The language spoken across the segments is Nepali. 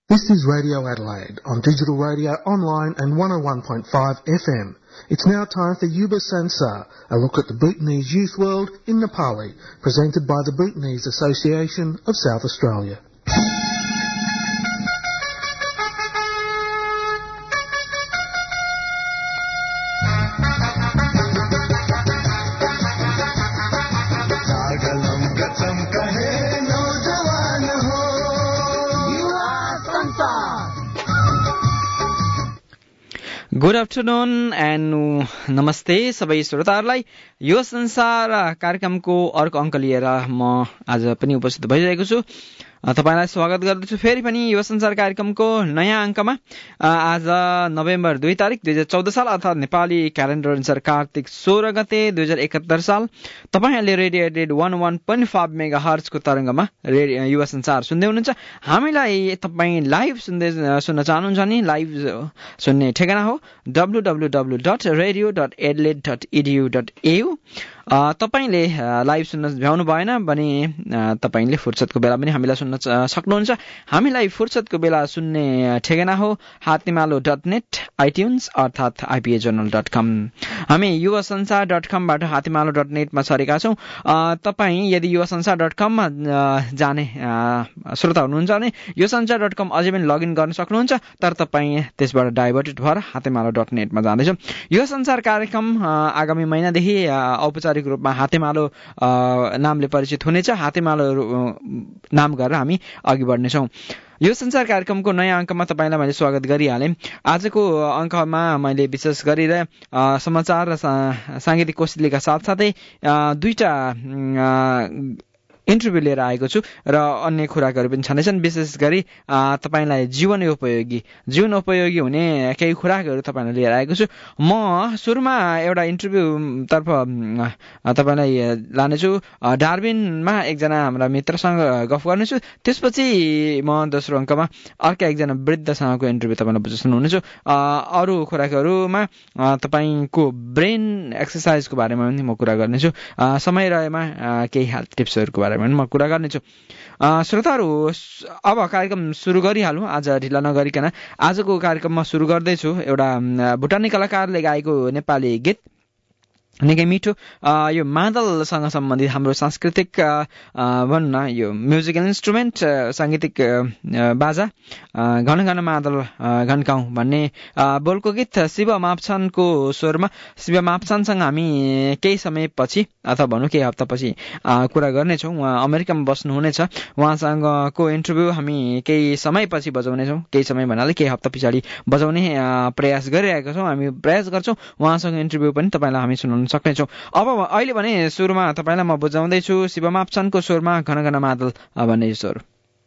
This is Radio Adelaide on digital radio, online and 101.5 FM. It's now time for Yuba Sansar, a look at the Bhutanese youth world in Nepali, presented by the Bhutanese Association of South Australia. Good afternoon and नमस्ते सबै श्रोताहरूलाई। यो संसार कार्यक्रमको अर्को अङ्क लिएर म आज पनि उपस्थित भइरहेको छु। तपाईलाई स्वागत गर्दछु फेरि पनि यो संसार कार्यक्रमको नयाँ अङ्कमा। आज नोभेम्बर 2 तारिक 2014 साल अर्थात् नेपाली क्यालेन्डर अनुसार कार्तिक 16 गते 2071 साल। तपाईहरूले रेडियो एडेड 101.5 मेगाहर्ज को तरङ्गमा युवा संसार सुन्दै हुनुहुन्छ। हामीलाई तपाईँ लाइभ सुन्न चाहनुहुन्छ भने लाइभ सुन्ने ठेगाना हो www.radio.adelaide.edu.au। तपाईले लाइभ सुन्न भ्याउनु भएन भने तपाईले फुर्सदको बेला पनि हामीलाई सुन्न सक्नुहुन्छ। हामीलाई फुर्सदको बेला सुन्ने ठेगाना हो हातिमालो.net, आइट्युन्स अर्थात् ipajournal.com। हामी युवासंसार.com बाट हातिमालो.net मा सरेका छौं। तपाई यदि युवासंसार.com मा जाने श्रोता हुनुहुन्छ भने युवासंसार.com अझै पनि लगइन गर्न सक्नुहुन्छ, तर तपाई त्यसबाट डाइभर्टेड भएर हातिमालो.net मा जाँदैछौं। यो संसार कार्यक्रम आगामी महिनादेखि औपचारिक रूपमा हातेमालो नामले परिचित हुनेछ। हातेमालो नाम गरेर हामी अघि बढ्नेछौँ। यो संसार कार्यक्रमको नयाँ अङ्कमा तपाईलाई मैले स्वागत गरिहालेँ। आजको अङ्कमा मैले विशेष गरेर समाचार र सांगीतिक कोसेलीका साथसाथै दुईटा इन्टरभ्यू लिएर आएको छु र अन्य कुराहरू पनि छँदैछन्। विशेष गरी तपाईलाई जीवन उपयोगी हुने केही कुराहरू तपाईलाई लिएर आएको छु। म सुरुमा एउटा इन्टरभ्यू तर्फ तपाईलाई लानेछु। डार्बिनमा एकजना हाम्रा मित्रसँग गफ गर्नेछु। त्यसपछि म दोस्रो अङ्कमा अर्का एकजना वृद्धसँगको इन्टरभ्यू तपाईलाई सुनाउनेछु। अरू कुराहरूमा तपाईको ब्रेन एक्सर्साइजको बारेमा पनि म कुरा गर्नेछु। समय रहेमा केही हेल्थ टिप्सहरूको बारेमा म कुरा गर्नेछु। श्रोताहरू, अब कार्यक्रम सुरु गरिहालौँ। आज ढिला नगरिकन आजको कार्यक्रममा सुरु गर्दैछु एउटा भुटानी कलाकारले गाएको नेपाली गीत, निकै मिठो। यो मादलसँग सम्बन्धित हाम्रो सांस्कृतिक भन्न यो म्युजिकल इन्स्ट्रुमेन्ट सांगीतिक बाजा घन घन मादल घन्काउँ भन्ने बोलको गीत शिव माप्छानको स्वरमा। शिव माप्छानसँग हामी केही समयपछि अथवा भनौँ केही हप्तापछि कुरा गर्नेछौँ। उहाँ अमेरिकामा बस्नुहुनेछ। उहाँसँगको इन्टरभ्यू हामी केही समयपछि बजाउनेछौँ। केही समय भन्नाले केही हप्ता पछाडि बजाउने प्रयास गरिरहेका छौँ। हामी प्रयास गर्छौँ उहाँसँग इन्टरभ्यू पनि तपाईँलाई हामी सुनाउन सक्नेछौँ। अब अहिले भने सुरुमा तपाईँलाई म बुझाउँदैछु शिव माप्छानको स्वरमा घन घन मादल भन्ने स्वर।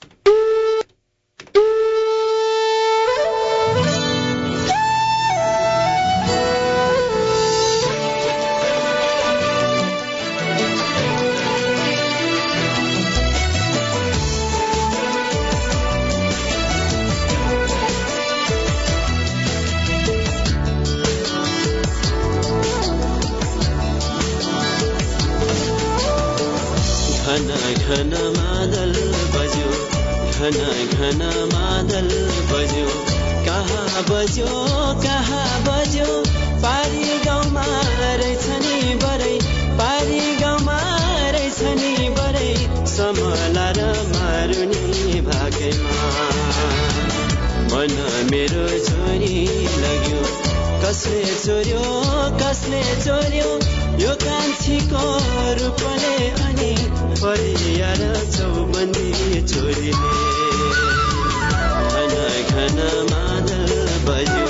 घन मादल बज्यो, घन घन मादल बज्यो, कहाँ बज्यो पारी गाउँमा रहेछ नि बरै, पारी गाउँमा रहेछ नि बरै, समला र मारुनी भागैमा मन मेरो छोरी लग्यो। कसले चोर्यो यो कान्छीको रूपले अनि फरिया र चौबन्दी छोरीले। घन घन मादल बज्यो,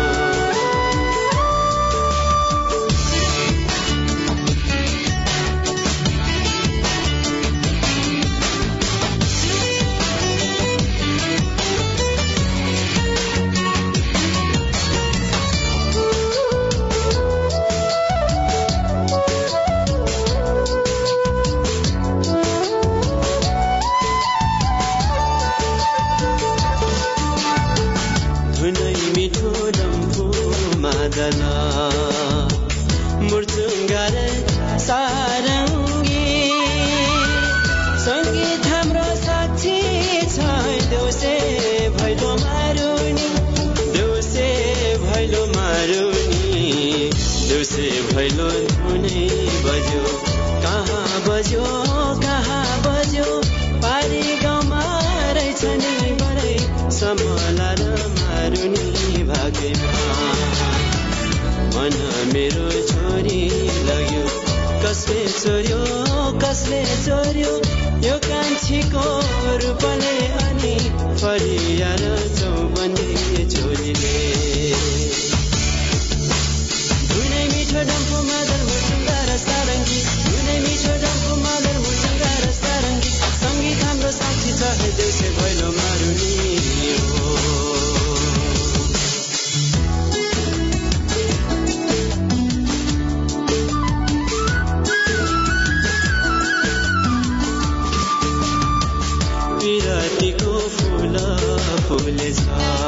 मुर्चुङ्गा र सारङ्गी सङ्गीत हाम्रो साक्षी छ। देउसे भैलो नै बज्यो कहाँ बज्यो पारी गाउँमा रहेछ नि बडै समला र मारुनी भागेमा मन मेरो छोरी लग्यो कसले चोर्यो यो कान्छीको रूपले अनि फरियार चौबन्दी चोरीले धुनै मिठो डम्फु मादल मुर्चुङ्गा र सारङ्गी धुनै मिठो डम्फु मादल मुर्चुङ्गा र सारङ्गी सङ्गीत हाम्रो साक्षी छ देउसे भैलो मारुनी हो विरतीको फुलेछ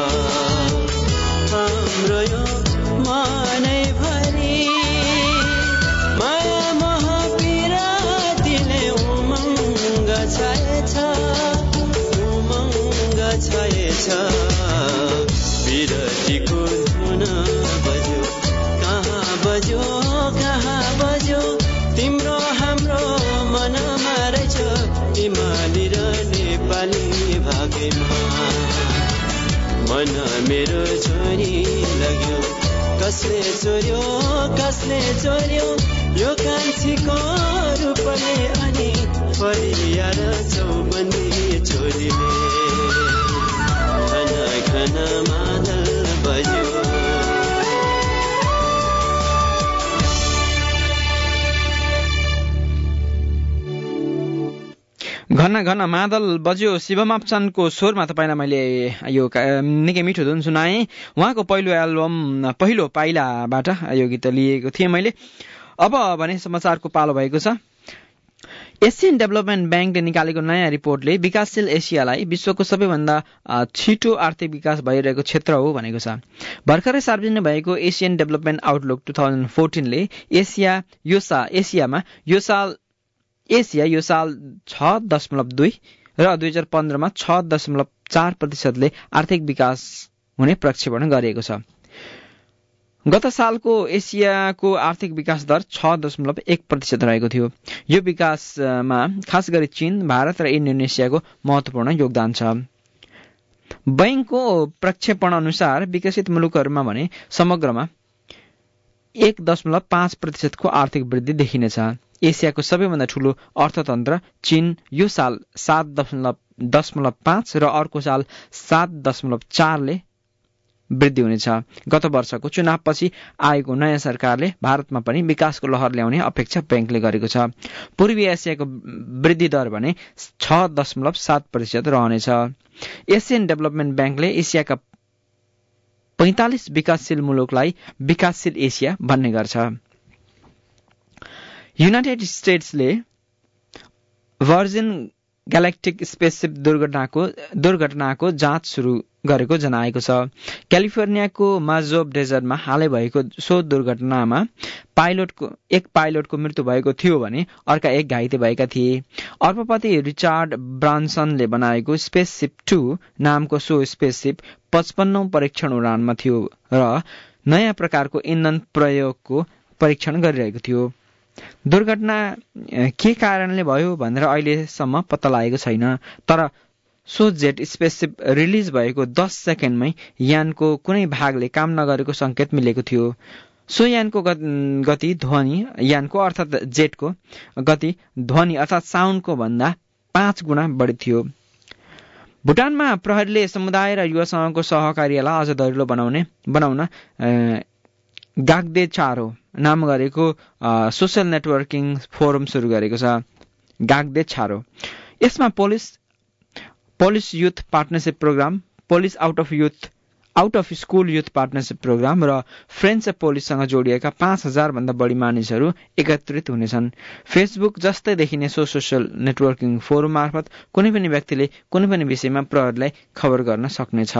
हाम्रो यो मनैभरि माया मोह पिरातीले उमङ्ग छाएछ विरतीको धुन बज्यो कहाँ बज्यो तिम्रो हाम्रो मनमा रहेछ हिमाली र नेपाली भागेमा मन मेरो छोरी लग्यो कसले चोर्यो यो कान्छीको रूपले अनि फरियार चौबन्दी छोरीले घन मादल बज्यो घन मादल बज्यो शिवमाप्चनको स्वरमा तपाईँलाई मैले यो निकै मिठो धुन सुनाएँ। उहाँको पहिलो पाइलाबाट यो गीत लिएको थिएँ मैले। अब भने समाचारको पालो भएको छ। एसियन डेभलपमेन्ट ब्याङ्कले निकालेको नयाँ रिपोर्टले विकासशील एसियालाई विश्वको सबैभन्दा छिटो आर्थिक विकास भइरहेको क्षेत्र हो भनेको छ। भर्खरै सार्वजनिक भएको एसियन डेभलपमेन्ट आउटलुक 2014ले एसिया यो साल 6.2 र 2015मा 6.4%ले आर्थिक विकास हुने प्रक्षेपण गरिएको छ। गत सालको एसियाको आर्थिक विकास दर 6.1% रहेको थियो। यो विकासमा खास गरी चीन, भारत र इन्डोनेसियाको महत्वपूर्ण योगदान छ। बैंकको प्रक्षेपण अनुसार विकसित मुलुकहरूमा भने समग्रमा 1.5% को आर्थिक वृद्धि देखिनेछ। एसियाको सबैभन्दा ठूलो अर्थतन्त्र चीन यो साल 7.5 र अर्को साल 7.4ले वृद्धि हुनेछ। गत वर्षको चुनावपछि आएको नयाँ सरकारले भारतमा पनि विकासको लहर ल्याउने अपेक्षा बैंकले गरेको छ। पूर्वी एसियाको वृद्धि दर भने 6.7% रहनेछ। एसियन डेभलपमेन्ट ब्याङ्कले एसियाका 45 विकासशील मुलुकलाई विकासशील एसिया भन्ने गर्छ। युनाइटेड स्टेट्सले भर्जिन ग्यालेक्टिक स्पेसशिप दुर्घटनाको जाँच सुरु गरेको जनाएको छ। क्यालिफोर्नियाको माजोब डेजर्टमा हालै भएको सो दुर्घटनामा एक पाइलटको मृत्यु भएको थियो भने अर्का एक घाइते भएका थिए। अर्बपति रिचार्ड ब्रान्सनले बनाएको स्पेसशिप 2 नामको सो स्पेसशिप 55औं परीक्षण उडानमा थियो र नयाँ प्रकारको इन्धन प्रयोगको परीक्षण गरिरहेको थियो। दुर्घटना के कारणले भयो भनेर अहिलेसम्म पत्ता लागेको छैन। तर सो जेट स्पेसशिप रिलिज भएको 10 सेकेन्डमै यानको कुनै भागले काम नगरेको संकेत मिलेको थियो। सो यानको गति ध्वनि यानको अर्थात् जेटको गति ध्वनि अर्थात् साउन्डको भन्दा 5 गुणा बढी थियो। भुटानमा प्रहरीले समुदाय र युवासँगको सहकार्यलाई अझ दरिलो बनाउन गाग्दे चारो नाम गरेको सोशल नेटवर्किङ फोरम सुरु गरेको छ। गाग्दे चारो यसमा police youth partnership program, police out of school youth partnership program र फ्रेन्च पोलिससँग जोडिएका 5000 भन्दा बढी मानिसहरू एकत्रित हुनेछन्। फेसबुक जस्तै देखिने सोशल नेटवर्किङ फोरम मार्फत कुनै पनि व्यक्तिले कुनै पनि विषयमा प्रहरीलाई खबर गर्न सक्नेछ।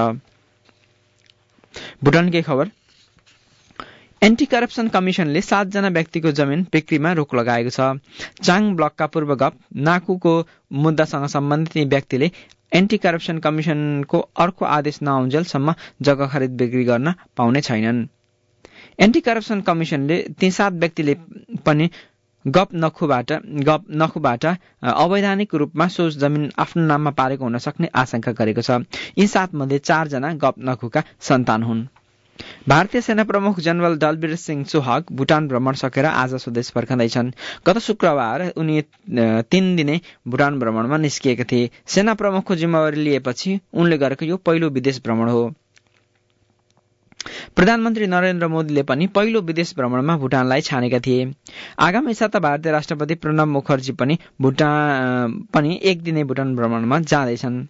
भुटानकै खबर। एन्टी करप्सन कमिशनले 7 जना व्यक्तिको जमिन बिक्रीमा रोक लगाएको छ। चाङ ब्लकका पूर्व गप नाकुको मुद्दासँग सम्बन्धित यी व्यक्तिले एन्टी करप्सन कमिशनको अर्को आदेश नआउन्जेलसम्म जग्गा खरिद बिक्री गर्न पाउने छैनन्। एन्टी करप्सन कमिसनले ती 7 व्यक्तिले पनि गप नखुबाट अवैधानिक रूपमा सोच जमिन आफ्नो नाममा पारेको हुन सक्ने आशंका गरेको छ। यी 7 मध्ये 4 जना गप नखुका सन्तान हुन्। भारतीय सेना प्रमुख जनरल दलवीर सिंह चोहक भुटान भ्रमण सकेर आज स्वदेश फर्कँदैछन्। गत शुक्रबार उनी 3 दिने भुटान भ्रमणमा निस्किएका थिए। सेना प्रमुखको जिम्मेवारी लिएपछि उनले गरेको यो पहिलो विदेश भ्रमण हो। प्रधानमन्त्री नरेन्द्र मोदीले पनि पहिलो विदेश भ्रमणमा भुटानलाई छानेका थिए। आगामी साता भारतीय राष्ट्रपति प्रणब मुखर्जी पनि 1 दिने भुटान भ्रमणमा जाँदैछन्।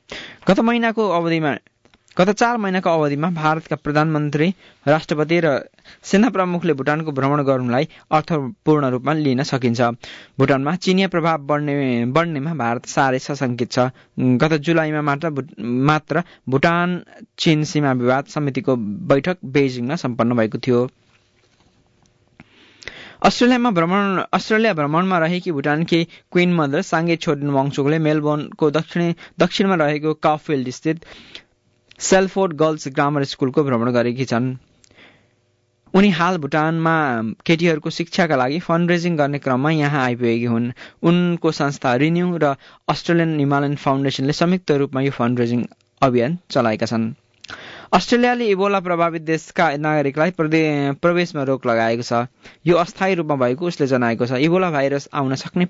गत 4 महिनाको अवधिमा भारतका प्रधानमन्त्री, राष्ट्रपति र सेना प्रमुखले भुटानको भ्रमण गर्नुलाई अर्थपूर्ण रूपमा लिन सकिन्छ। भुटानमा चीनिया प्रभाव बढ्नेमा भारत साह्रै सशंकित छ। गत जुलाईमा मात्र भुटान चीन सीमा विवाद समितिको बैठक बेजिङमा सम्पन्न भएको थियो। अस्ट्रेलिया भ्रमणमा रहेकी भुटानकी क्वीन मदर साङ्गे छोडेन वाङचुकले मेलबोर्नको दक्षिणमा रहेको काफिल्ड स्थित सेल्फोर्ड गर्ल्स ग्रामर स्कुलको भ्रमण गरेकी छन्। उनी हाल भुटानमा केटीहरूको शिक्षाका लागि फन्डरेजिङ गर्ने क्रममा यहाँ आइपुगेकी हुन्। उनको संस्था रिन्यू र अस्ट्रेलियन हिमालयन फाउन्डेसनले संयुक्त रूपमा यो फन्डरेजिङ अभियान चलाएका छन्। अस्ट्रेलियाले इबोला प्रभावित देशका नागरिकलाई प्रवेशमा रोक लगाएको छ। यो अस्थायी रूपमा भएको उसले जनाएको छ। इबोला भाइरस आउन सक्ने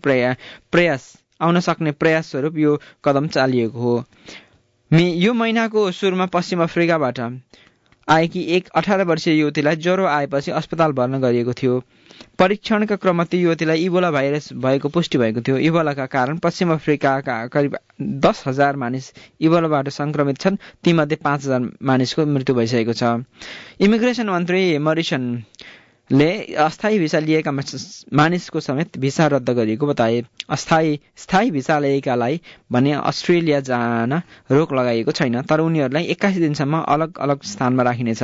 प्रयास स्वरूप यो कदम चालिएको हो। यो महिनाको सुरुमा पश्चिम अफ्रिकाबाट आएकी एक 18 वर्षीय युवतीलाई ज्वरो आएपछि अस्पताल भर्ना गरिएको थियो। परीक्षणका क्रममा ती युवतीलाई इबोला भाइरस भएको पुष्टि भएको थियो। इबोलाका कारण पश्चिम अफ्रिकाका करिब 10,000 मानिस इबोलाबाट संक्रमित छन्। तीमध्ये 5,000 मानिसको मृत्यु भइसकेको छ। इमिग्रेसन मन्त्री मरिसनले अस्थायी भिसा लिएका मानिसको समेत भिसा रद्द गरिएको बताए। स्थायी भिसा लिएकालाई भने अस्ट्रेलिया जान रोक लगाइएको छैन, तर उनीहरूलाई 21 दिनसम्म अलग अलग स्थानमा राखिनेछ।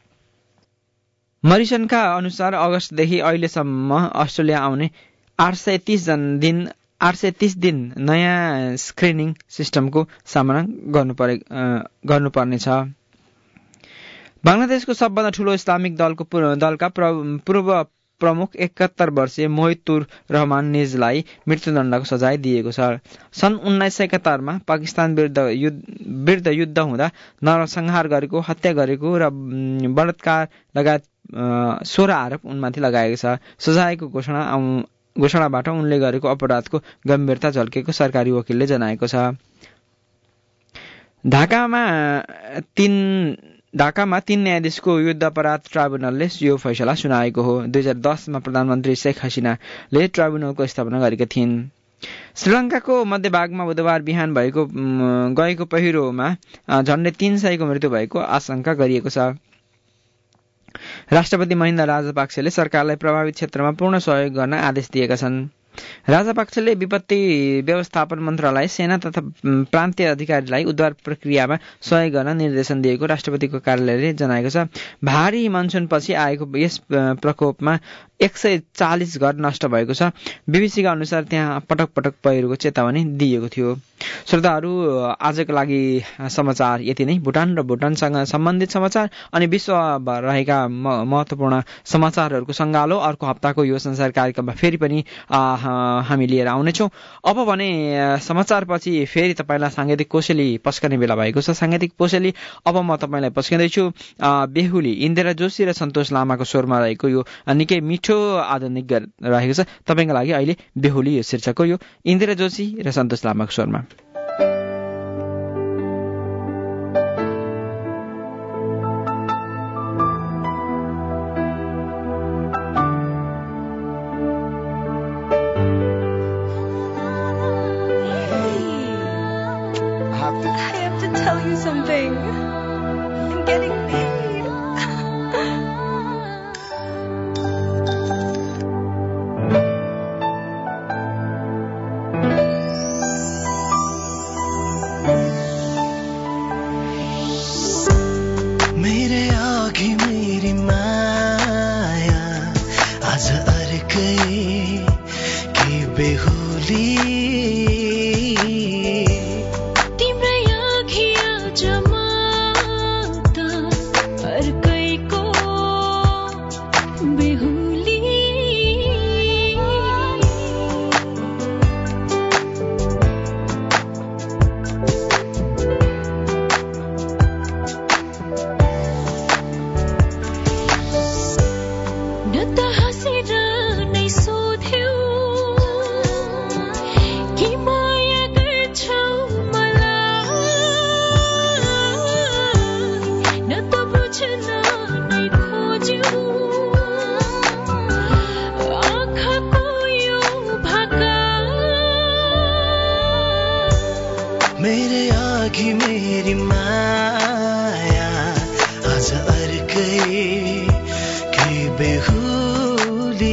मरिसनका अनुसार अगस्तदेखि अहिलेसम्म अस्ट्रेलिया आउने 830 दिन नयाँ स्क्रिनिङ सिस्टमको सामना गर्नुपर्नेछ। बङ्गलादेशको सबभन्दा ठूलो इस्लामिक दलका पूर्व प्रमुख 71 वर्षीय मोहितुर रहमान निजलाई मृत्युदण्डको सजाय दिएको छ। सन् 1971 मा पाकिस्तान विरुद्ध युद्ध हुँदा नरसंहार गरेको, हत्या गरेको र बलात्कार लगायत 16 आरोप उनमाथि लगाएको छ। सजायको घोषणाबाट उनले गरेको अपराधको गम्भीरता झल्केको सरकारी वकिलले जनाएको छ। ढाकामा 3 न्यायाधीशको युद्ध अपराध ट्राइब्युनलले यो फैसला सुनाएको हो। 2010 मा प्रधानमन्त्री शेख हसिनाले ट्राइब्युनलको स्थापना गरेका थिइन्। श्रीलङ्काको मध्यभागमा बुधबार बिहान गएको पहिरोमा झण्डै 300 को मृत्यु भएको आशंका गरिएको छ। राष्ट्रपति महिन्दा राजपाक्सेले सरकारलाई प्रभावित क्षेत्रमा पूर्ण सहयोग गर्न आदेश दिएका छन्। राजपाक्सेले विपत्ति व्यवस्थापन मन्त्रालय, सेना तथा प्रान्तीय अधिकारीलाई उद्धार प्रक्रियामा सहयोग गर्न निर्देशन दिएको राष्ट्रपतिको कार्यालयले जनाएको छ। भारी मनसुनपछि आएको यस प्रकोपमा 140 घर नष्ट भएको छ। बीबीसीका अनुसार त्यहाँ पटक पटक पहिरोको चेतावनी दिएको थियो। श्रोताहरू, आजको लागि समाचार यति नै। भुटान र भुटानसँग सम्बन्धित समाचार अनि विश्वभर रहेका महत्वपूर्ण समाचारहरूको सङ्गालो अर्को हप्ताको यो संसार कार्यक्रममा फेरि पनि हामी लिएर आउनेछौँ। अब भने समाचारपछि फेरि तपाईँलाई साङ्गीतिक कोसेली पस्कने बेला भएको छ। साङ्गीतिक कोसेली अब म तपाईँलाई पस्किँदैछु। बेहुली इन्दिरा जोशी र सन्तोष लामाको स्वरमा रहेको यो निकै मिठो आधुनिक रहेको छ। तपाईँको लागि अहिले बेहुली यो शीर्षकको यो इन्दिरा जोशी र सन्तोष लामाको स्वरमा। आज अर्कै के बेहुली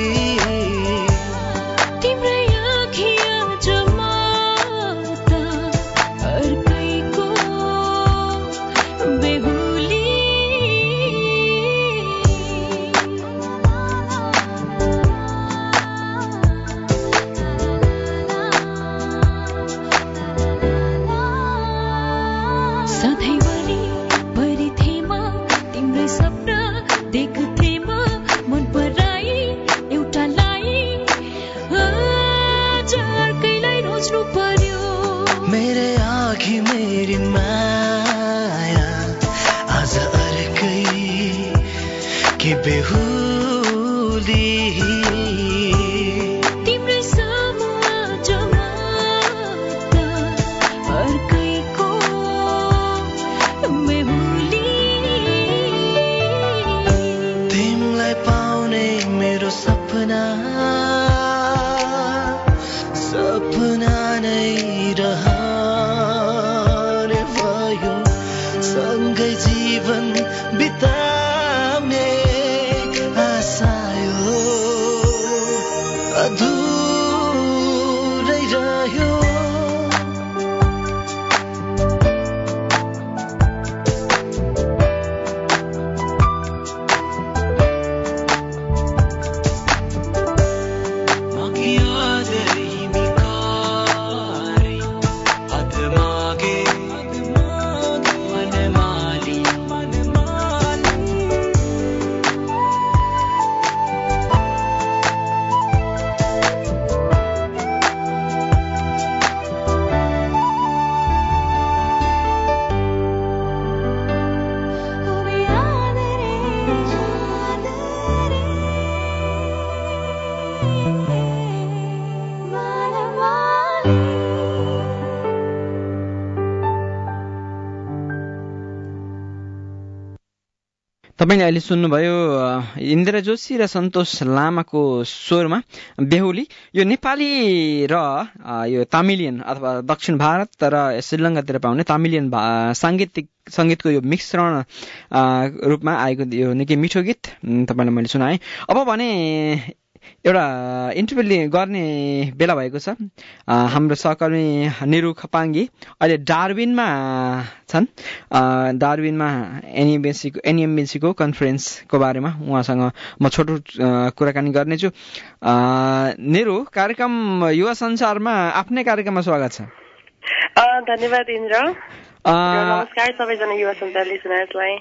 तपाईले अहिले सुन्नुभयो इन्द्र जोशी र सन्तोष लामाको स्वरमा बेहुली। यो नेपाली र यो तामिलियन अथवा दक्षिण भारत र श्रीलङ्कातिर पाउने तामिलियन संगीतको यो मिश्रण रूपमा आएको यो निकै मिठो गीत तपाईलाई मैले सुनाएँ। अब भने एउटा इन्टरभ्यू गर्ने बेला भएको छ। हाम्रो सहकर्मी निरु खपाङ्गी अहिले डार्विनमा छन्। डार्विनमा एनएमबीसीको कन्फरेन्सको बारेमा उहाँसँग म छोटो कुराकानी गर्नेछु। निरु, कार्यक्रम युवा संसारमा आफ्नै कार्यक्रममा स्वागत छ। धन्यवाद इन्द्र। नमस्कार सबैजना युवा संसार लिसनर्सलाई।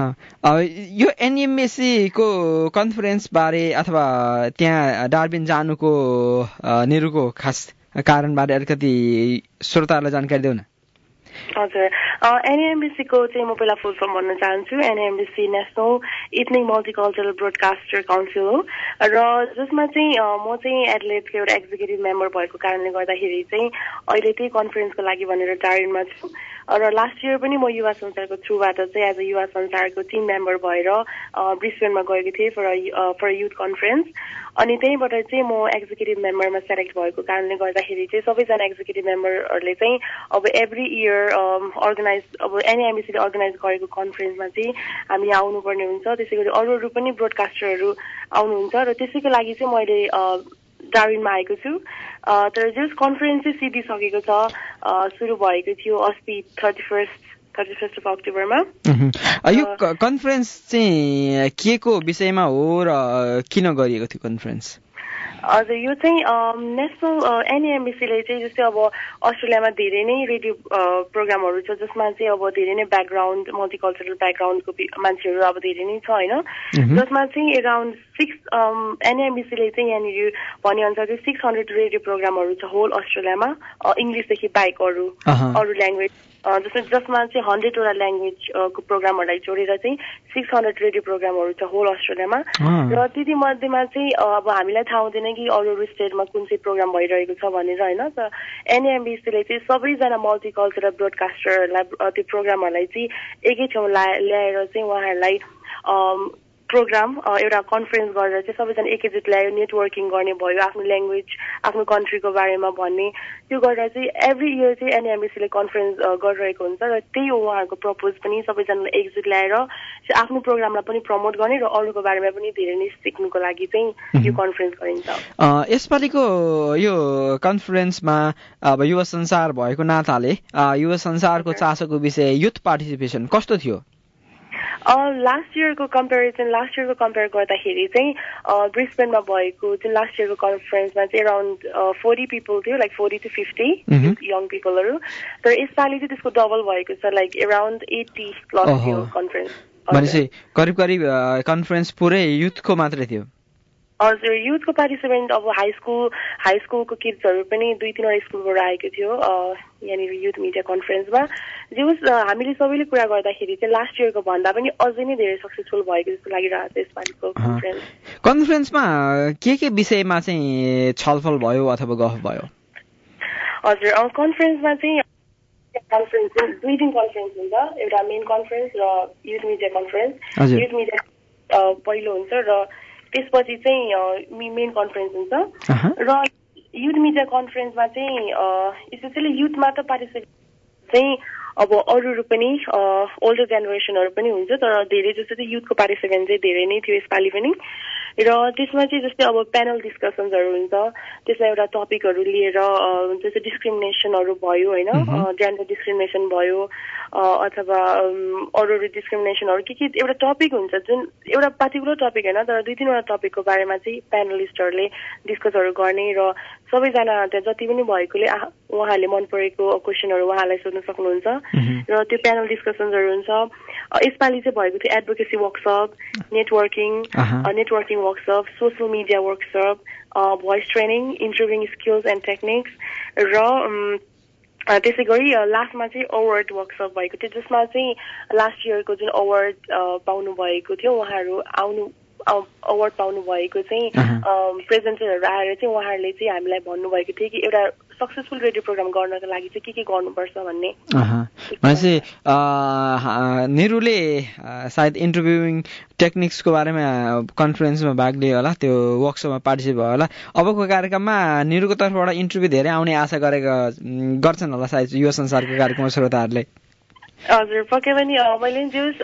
यो एनएमबीसी को कन्फरेन्स बारे अथवा त्यहाँ डार्बिन जानुको निरुको खास कारण बारे अलिकति श्रोताहरूलाई जानकारी देऊ न। हजुर, एनएमबीसी को चाहिँ म पहिला फुल फर्म भन्न चाहन्छु। NMBC national ethnic multicultural broadcaster council हो र जसमा चाहिँ म चाहिँ एडलेटको एउटा एक्जिक्युटिभ मेम्बर भएको कारणले गर्दाखेरि चाहिँ अहिले त्यही कन्फरेन्सको लागि भनेर डार्बिनमा छु र लास्ट इयर पनि म युवा संसारको थ्रुबाट चाहिँ एज अ युवा संसारको टिम मेम्बर भएर ब्रिस्बेनमा गएको थिएँ फर युथ कन्फरेन्स। अनि त्यहीँबाट चाहिँ म एक्जिक्युटिभ मेम्बरमा सेलेक्ट भएको कारणले गर्दाखेरि चाहिँ सबैजना एक्जिक्युटिभ मेम्बरहरूले चाहिँ अब एभ्री इयर अब एनएमबीसीले अर्गनाइज गरेको कन्फरेन्समा चाहिँ हामी आउनुपर्ने हुन्छ। त्यसै गरी अरू पनि ब्रोडकास्टरहरू आउनुहुन्छ र त्यसैको लागि चाहिँ मैले डार्विनमा आएको छु। तर जस कन्फरेन्स चाहिँ सिधिसकेको छ, सुरु भएको थियो अस्ति 31st अफ अक्टोबरमा। यो कन्फरेन्स चाहिँ के को विषयमा हो र किन गरिएको थियो कन्फरेन्स? हजुर, यो चाहिँ नेसनल एनएमबीसीले चाहिँ जस्तै अब अस्ट्रेलियामा धेरै नै रेडियो प्रोग्रामहरू छ जसमा चाहिँ अब धेरै नै ब्याकग्राउन्ड मल्टिकल्चरल ब्याकग्राउन्डको मान्छेहरू अब धेरै नै छ होइन, जसमा चाहिँ अराउन्ड 6 एनएमबीसीले चाहिँ यहाँनिर भनेअनुसार चाहिँ 600 रेडियो प्रोग्रामहरू छ होल अस्ट्रेलियामा, इङ्ग्लिसदेखि बाहेक अरू ल्याङ्ग्वेज जसमा चाहिँ 100वटा ल्याङ्ग्वेजको प्रोग्रामहरूलाई जोडेर चाहिँ 600 रेडियो प्रोग्रामहरू छ होल अस्ट्रेलियामा। र त्यति मध्येमा चाहिँ अब हामीलाई थाहा हुँदैन कि अरू स्टेटमा कुन चाहिँ प्रोग्राम भइरहेको छ भनेर होइन। त एनएमबीसीले चाहिँ सबैजना मल्टिकल्चरल ब्रोडकास्टरहरूलाई त्यो प्रोग्रामहरूलाई चाहिँ एकै ठाउँ ल्याएर चाहिँ उहाँहरूलाई प्रोग्राम एउटा कन्फरेन्स गरेर चाहिँ सबैजना एकैचोटि ल्यायो नेटवर्किङ गर्ने भयो आफ्नो ल्याङ्ग्वेज आफ्नो कन्ट्रीको बारेमा भन्ने त्यो गरेर चाहिँ एभ्री इयर चाहिँ एनएमबीसीले कन्फरेन्स गरिरहेको हुन्छ र त्यही हो उहाँहरूको प्रपोज पनि सबैजनालाई एकजुट ल्याएर आफ्नो प्रोग्रामलाई पनि प्रमोट गर्ने र अरूको बारेमा पनि धेरै नै सिक्नुको लागि चाहिँ यो कन्फरेन्स गरिन्छ। यसपालिको यो कन्फरेन्समा अब युवा संसार भएको नाताले युवा संसारको चासोको विषय युथ पार्टिसिपेसन कस्तो थियो? लास्ट इयरको कम्पेयर गर्दाखेरि चाहिँ ब्रिस्बेनमा भएको चाहिँ लास्ट इयरको कन्फरेन्समा चाहिँ अराउन्ड 40 पिपल थियो, लाइक 40 to 50 यङ पिपलहरू। तर यसपालि चाहिँ त्यसको डबल भएको छ, लाइक अराउन्ड 80 प्लस थियो कन्फरेन्स। भनेपछि करिब करिब कन्फरेन्स पुरै युथको मात्रै थियो? हजुर, युथको पार्टिसिपेन्ट अब हाई स्कुलको किड्सहरू पनि 2-3 स्कुलबाट आएको थियो यहाँनिर युथ मिडिया कन्फरेन्समा। जे होस् हामीले सबैले कुरा गर्दाखेरि चाहिँ लास्ट इयरको भन्दा पनि अझै नै धेरै सक्सेसफुल भएको जस्तो लागिरहेको छ यसपालिको कन्फरेन्स। कन्फरेन्समा के विषयमा चाहिँ छलफल भयो अथवा गफ भयो? हजुर, कन्फरेन्समा चाहिँ दुई दिन कन्फरेन्स हुन्छ, एउटा मेन कन्फरेन्स र youth media conference. Youth media पहिलो हुन्छ र त्यसपछि चाहिँ मेन कन्फरेन्स हुन्छ। र युथ मिडिया कन्फरेन्समा चाहिँ स्पेसली युथ मात्र पार्टिसिपेट चाहिँ अब अरूहरू पनि ओल्डर जेनेरेसनहरू पनि हुन्छ, तर धेरै जस्तो चाहिँ युथको पार्टिसिपेन्ट चाहिँ धेरै नै थियो यसपालि पनि। र त्यसमा चाहिँ जस्तै अब प्यानल डिस्कसन्सहरू हुन्छ, त्यसमा एउटा टपिकहरू लिएर जस्तै डिस्क्रिमिनेसनहरू भयो होइन, जेन्डर डिस्क्रिमिनेसन भयो अथवा अरू डिस्क्रिमिनेसनहरू के एउटा टपिक हुन्छ जुन एउटा पार्टिकुलर टपिक होइन, तर 2-3वटा टपिकको बारेमा चाहिँ प्यानलिस्टहरूले डिस्कसहरू गर्ने र सबैजना त्यहाँ जति पनि भएकोले उहाँहरूले मन परेको क्वेसनहरू उहाँलाई सोध्न सक्नुहुन्छ र त्यो प्यानल डिस्कसन्सहरू हुन्छ। यसपालि चाहिँ भएको थियो advocacy workshop, networking workshop, social media workshop, voice training, interviewing skills and techniques र त्यसै गरी लास्टमा चाहिँ अवार्ड वर्कसप भएको थियो, जसमा चाहिँ लास्ट इयरको जुन अवार्ड पाउनु भएको थियो उहाँहरू अवार्ड पाउनु भएको चाहिँ प्रेजेन्टरहरू आएर चाहिँ उहाँहरूले चाहिँ हामीलाई भन्नुभएको थियो कि एउटा सक्सेसफुल रेडियो प्रोग्राम गर्नको लागि चाहिँ के गर्नुपर्छ भन्ने। भनेपछि निरुले सायद इन्टरभ्युइङ टेक्निक्सको बारेमा कन्फरेन्समा भाग लियो होला, त्यो वर्कसपमा पार्टिसिपेट भयो होला। अबको कार्यक्रममा निरुको तर्फबाट इन्टरभ्यू धेरै आउने आशा गर्छन् होला सायद युवा संसारको कार्यक्रम श्रोताहरूले। हजुर, पक्कै पनि मैले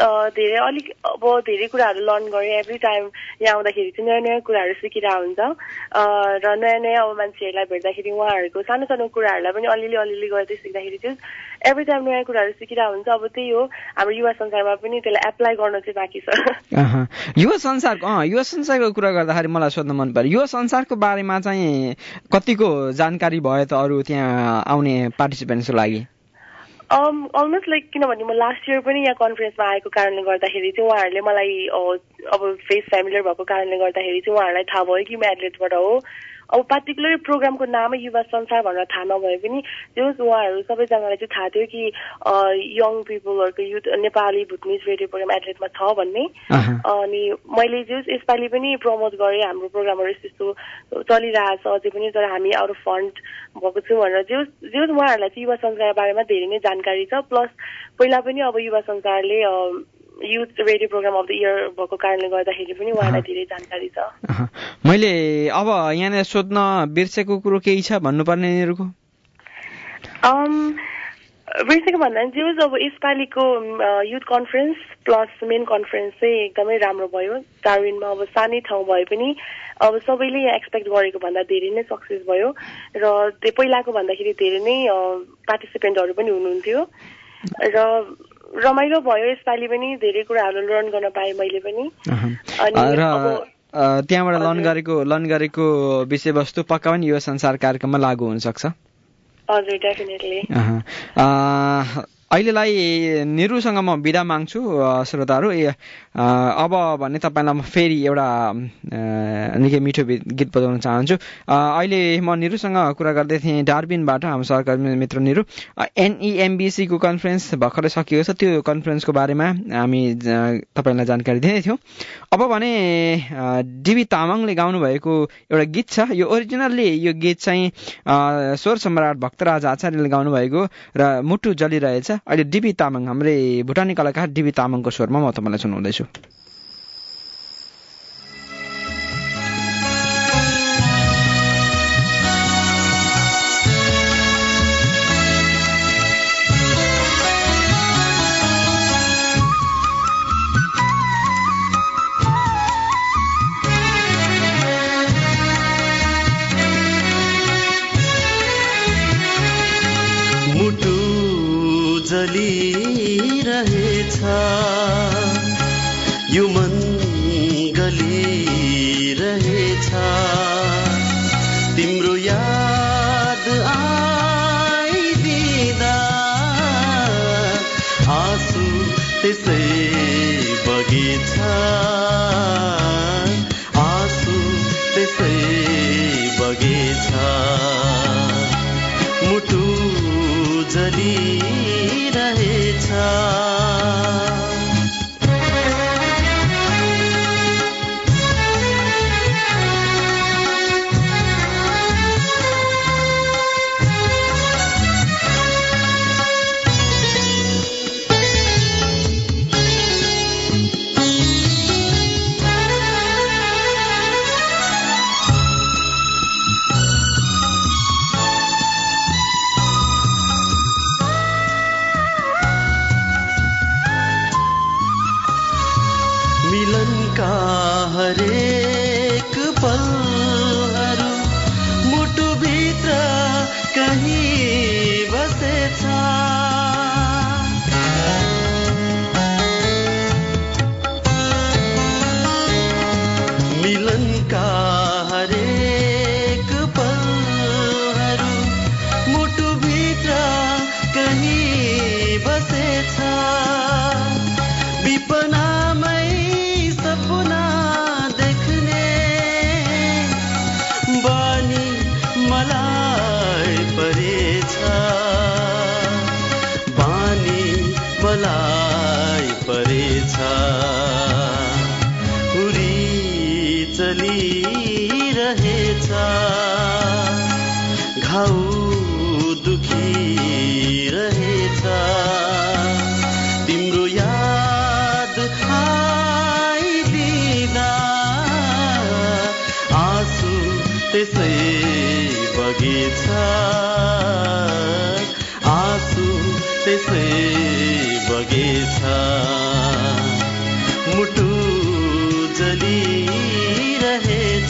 धेरै कुराहरू लर्न गरेँ। एभ्री टाइम यहाँ आउँदाखेरि चाहिँ नयाँ नयाँ कुराहरू सिकिरहेको हुन्छ र नयाँ नयाँ अब मान्छेहरूलाई भेट्दाखेरि उहाँहरूको सानो सानो कुराहरूलाई पनि अलिअलि गर्दै सिक्दाखेरि चाहिँ एभ्री टाइम नयाँ कुराहरू सिकिरहेको हुन्छ। अब त्यही हो, हाम्रो युवा संसारमा पनि त्यसलाई एप्लाई गर्न चाहिँ बाँकी छ। युवा संसारको कुरा गर्दाखेरि मलाई सोध्न मन पर्यो, युवा संसारको बारेमा चाहिँ कतिको जानकारी भयो त अरू त्यहाँ आउने पार्टिसिपेन्ट्सको लागि? अलमोस्ट लाइक किनभने म लास्ट इयर पनि यहाँ कन्फरेन्समा आएको कारणले गर्दाखेरि चाहिँ उहाँहरूले मलाई अब फेस फ्यामिलियर भएको कारणले गर्दाखेरि चाहिँ उहाँहरूलाई थाहा भयो कि म एथलेटबाट हो। अब पार्टिकुलर प्रोग्रामको नामै युवा संसार भनेर थाहा नभए पनि त्यो उहाँहरू सबैजनालाई चाहिँ थाहा थियो कि यङ पिपलहरूको youth Nepali Bhutanese radio program एथलेटमा छ भन्ने। अनि मैले यसपालि पनि प्रमोट गरेँ, हाम्रो प्रोग्रामहरू यस्तो चलिरहेछ अझै पनि, तर हामी आउट अफ फन्ड भएको छौँ भनेर जे उहाँहरूलाई चाहिँ युवा संसारको बारेमा धेरै नै जानकारी छ। प्लस पहिला पनि अब युवा संसारले youth radio program of the year भएको कारणले गर्दाखेरि पनि उहाँलाई धेरै जानकारी छ। मैले अब यहाँनिर सोध्न बिर्सेको कुरो केही छ भन्नुपर्ने यिनीहरूको? बिर्सेको भन्दा जे होस् अब यसपालिको youth conference plus main conference चाहिँ एकदमै राम्रो भयो। डार्विनमा अब सानै ठाउँ भए पनि अब सबैले यहाँ एक्सपेक्ट गरेको भन्दा धेरै नै सक्सेस भयो र त्यो पहिलाको भन्दाखेरि धेरै नै पार्टिसिपेन्टहरू पनि हुनुहुन्थ्यो र रमाइलो भयो। यसपालि पनि धेरै कुराहरू लर्न गर्न पाएँ मैले पनि। त्यहाँबाट लर्न गरेको विषयवस्तु पक्का पनि युवा संसार कार्यक्रममा लागू हुन सक्छ। हजुर, डेफिनेटली। अहिलेलाई निरुसँग म बिदा माग्छु श्रोताहरू। अब भने तपाईँलाई म फेरि एउटा निकै मिठो गीत बजाउन चाहन्छु। अहिले म निरुसँग कुरा गर्दै थिएँ डार्बिनबाट, हाम्रो सहकर्मी मित्र निरु। एनइएमबिसी को कन्फरेन्स भर्खरै सकिएको छ, त्यो कन्फरेन्सको बारेमा हामी तपाईँलाई जानकारी दिँदै थियौँ। अब भने डिबी तामाङले गाउनु भएको एउटा गीत छ, यो ओरिजिनल्ली यो गीत चाहिँ स्वर सम्राट भक्तराज आचार्यले गाउनु भएको र मुटु जलिरहेछ। अहिले डिबी तामाङ, हाम्रै भुटानी कलाकार डिबी तामाङको स्वरमा म तपाईँलाई सुनाउँदैछु। यो मन गलिरहेछ तिम्रो याद आइदिँदा आँसु त्यसै बगेछ आँसु त्यसै बगेछ मुटु जलिरहेछ हरेक पलहरू मुटुभित्र कहीँ बसेछ मिलनका हरेक पलहरू मुटुभित्र कहीँ बसेछ विपनामै सपना देख्ने बानी मलाई परेछ बानी मलाई परेछ उरी चलिरहेछ घाउ दुखिरहेछ तिम्रो याद आइदिँदा आँसु त्यसै बगेछ आँसु त्यसै बगेछ मुटु जलिरहेछ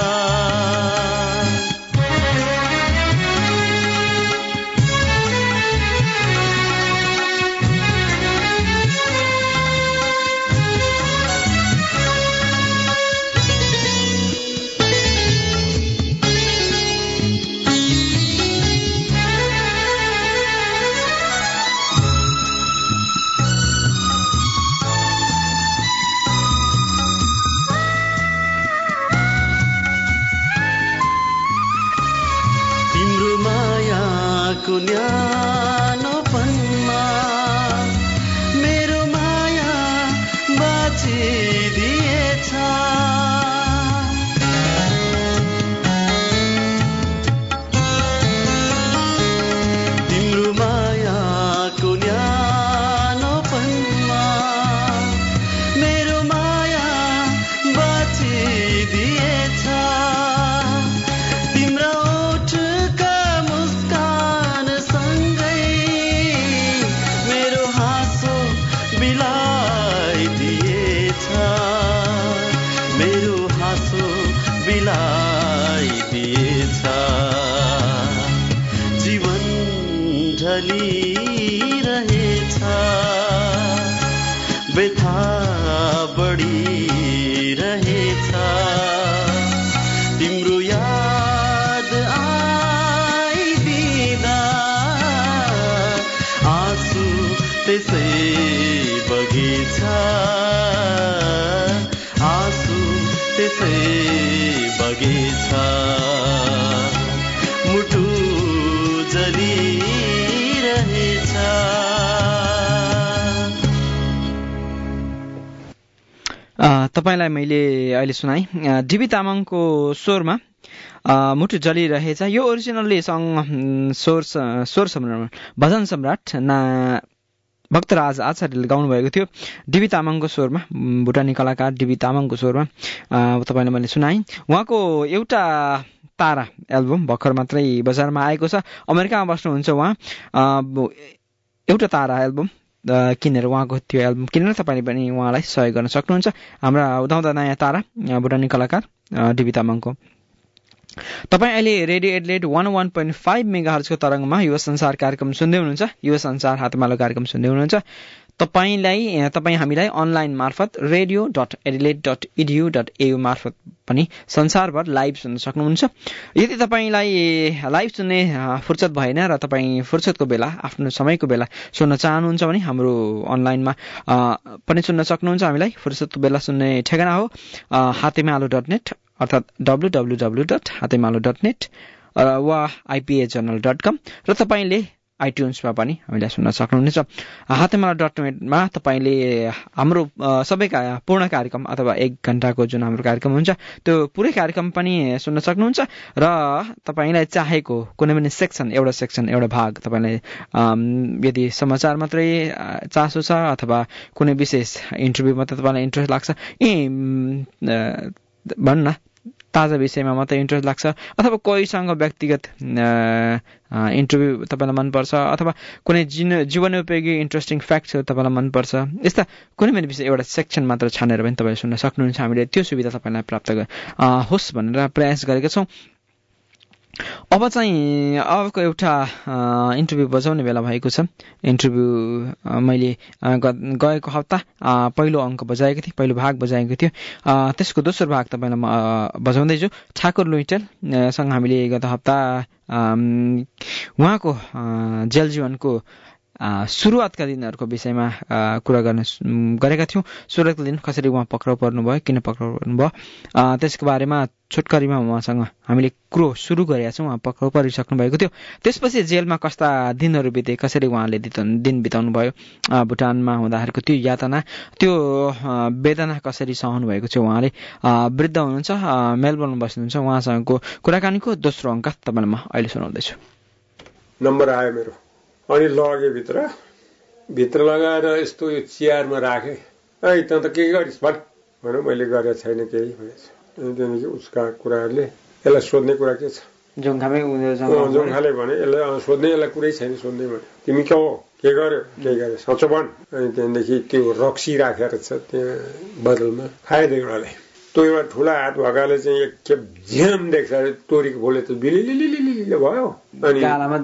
न्यानोपनमा मेरो माया बाँचिदिएछ तिम्रो मायाको न्यानोपनमा मेरो माया बाँचिदिएछ तिम्रो ओठका मुस्कान मेरो हाँसो बिलाइदिएछ मेरो हाँसो बिलाइदिएछ जीवन ढलिरहेछ व्यथा बढिरहेछ तिम्रो याद आइदिँदा आँसु त्यसै बगेछ आँसु त्यसै बगेछ मुटु जलिरहेछ तपाईलाई मैले अहिले सुनाई डिबी तामाङको स्वरमा मुटु जलिरहेछ यो ओरिजिनल्ली सङ्ग स्वर सम्राट भजन सम्राट भक्तराज आचार्यले गाउनुभएको थियो डिबी तामाङको स्वरमा भुटानी कलाकार डिबी तामाङको स्वरमा तपाईँलाई मैले सुनाएँ उहाँको एउटा तारा एल्बम भर्खर मात्रै बजारमा आएको छ अमेरिकामा बस्नुहुन्छ उहाँ एउटा तारा एल्बम किनेर उहाँको त्यो एल्बम किनेर तपाईँले पनि उहाँलाई सहयोग गर्न सक्नुहुन्छ हाम्रा उदाउँदा नयाँ तारा भुटानी कलाकार डिबी तामाङको तपाईँ अहिले रेडियो एडलेट 101.5 मेगाहर्जको तरङ्गमा युवा संसार कार्यक्रम सुन्दै हुनुहुन्छ युवा संसार हातमालो कार्यक्रम सुन्दै हुनुहुन्छ तपाईँ हामीलाई अनलाइन मार्फत radio.adelaide.edu.au मार्फत पनि संसारभर लाइभ सुन्न सक्नुहुन्छ। यदि तपाईँलाई लाइभ सुन्ने फुर्सद भएन र तपाईँ फुर्सदको बेला आफ्नो समयको बेला सुन्न चाहनुहुन्छ भने हाम्रो अनलाइनमा पनि सुन्न सक्नुहुन्छ। हामीलाई फुर्सदको बेला सुन्ने ठेगाना हो hatimalo.net अर्थात् www.hatimalo.net वा ipajournal.com र तपाईँले आइट्युन्समा पनि हामीलाई सुन्न सक्नुहुनेछ। हातेमाला.netमा तपाईँले हाम्रो सबै पूर्ण कार्यक्रम अथवा 1 घण्टाको जुन हाम्रो कार्यक्रम हुन्छ त्यो पुरै कार्यक्रम पनि सुन्न सक्नुहुन्छ र तपाईँलाई चाहेको कुनै पनि एउटा सेक्सन एउटा भाग तपाईँलाई यदि समाचार मात्रै चासो छ अथवा कुनै विशेष इन्टरभ्यू मात्रै तपाईँलाई इन्ट्रेस्ट लाग्छ भन्नु न ताजा विषयमा मात्रै इन्ट्रेस्ट लाग्छ अथवा कोहीसँग व्यक्तिगत इन्टरभ्यू तपाईँलाई मनपर्छ अथवा कुनै जीवनोपयोगी इन्ट्रेस्टिङ फ्याक्ट्सहरू तपाईँलाई मनपर्छ, यस्ता कुनै पनि विषय एउटा सेक्सन मात्र छानेर पनि तपाईँले सुन्न सक्नुहुन्छ। हामीले त्यो सुविधा तपाईँलाई प्राप्त होस् भनेर प्रयास गरेका छौँ। अब चाहिँ अबको एउटा इन्टरभ्यू बजाउने बेला भएको छ। इन्टरभ्यू मैले गएको हप्ता पहिलो अङ्क बजाएको थिएँ, पहिलो भाग बजाएको थियो। त्यसको दोस्रो भाग तपाईँलाई बजाउँदैछु। ठाकुर लुइटेलसँग हामीले गत हप्ता उहाँको जेल जीवनको सुरुवातका दिनहरूको विषयमा कुरा गरेका थियौँ। सुरुवातको दिन कसरी उहाँ पक्राउ पर्नुभयो, किन पक्राउ पर्नुभयो, त्यसको बारेमा छोटकरीमा उहाँसँग हामीले कुरो सुरु गरेका छौँ। उहाँ पक्राउ परिसक्नु भएको थियो। त्यसपछि जेलमा कस्ता दिनहरू बिते, कसरी उहाँले दिन बिताउनु भयो, भुटानमा हुँदाखेरिको त्यो यातना, त्यो वेदना कसरी सहनु भएको छ। उहाँले वृद्ध हुनुहुन्छ, मेलबोर्नमा बस्नुहुन्छ। उहाँसँगको कुराकानीको दोस्रो अङ्क तपाईँलाई म अहिले सुनाउँदैछु। नम्बर आयो मेरो, अनि लगे भित्र लगाएर यस्तो यो चियरमा राखेँ। है त के गरिस् भन, मैले गरेको छैन केही भनेछ। अनि त्यहाँदेखि उसका कुराहरूले यसलाई सोध्ने कुरा के छ, जोङ्खाले भने यसलाई सोध्ने, यसलाई कुरै छैन सोध्ने भने। तिमी के हो, के गर्यो, के गर्यो, सोचो भन्। अनि त्यहाँदेखि त्यो रक्सी राखेर छ त्यहाँ बदलमा खाइदियो एउटाले। त्यो एउटा ठुला हात भएकाले चाहिँ एकखेप झ्याम देख्छ, तोरीको फुले त बिलिलिलिलिले भयो। अनि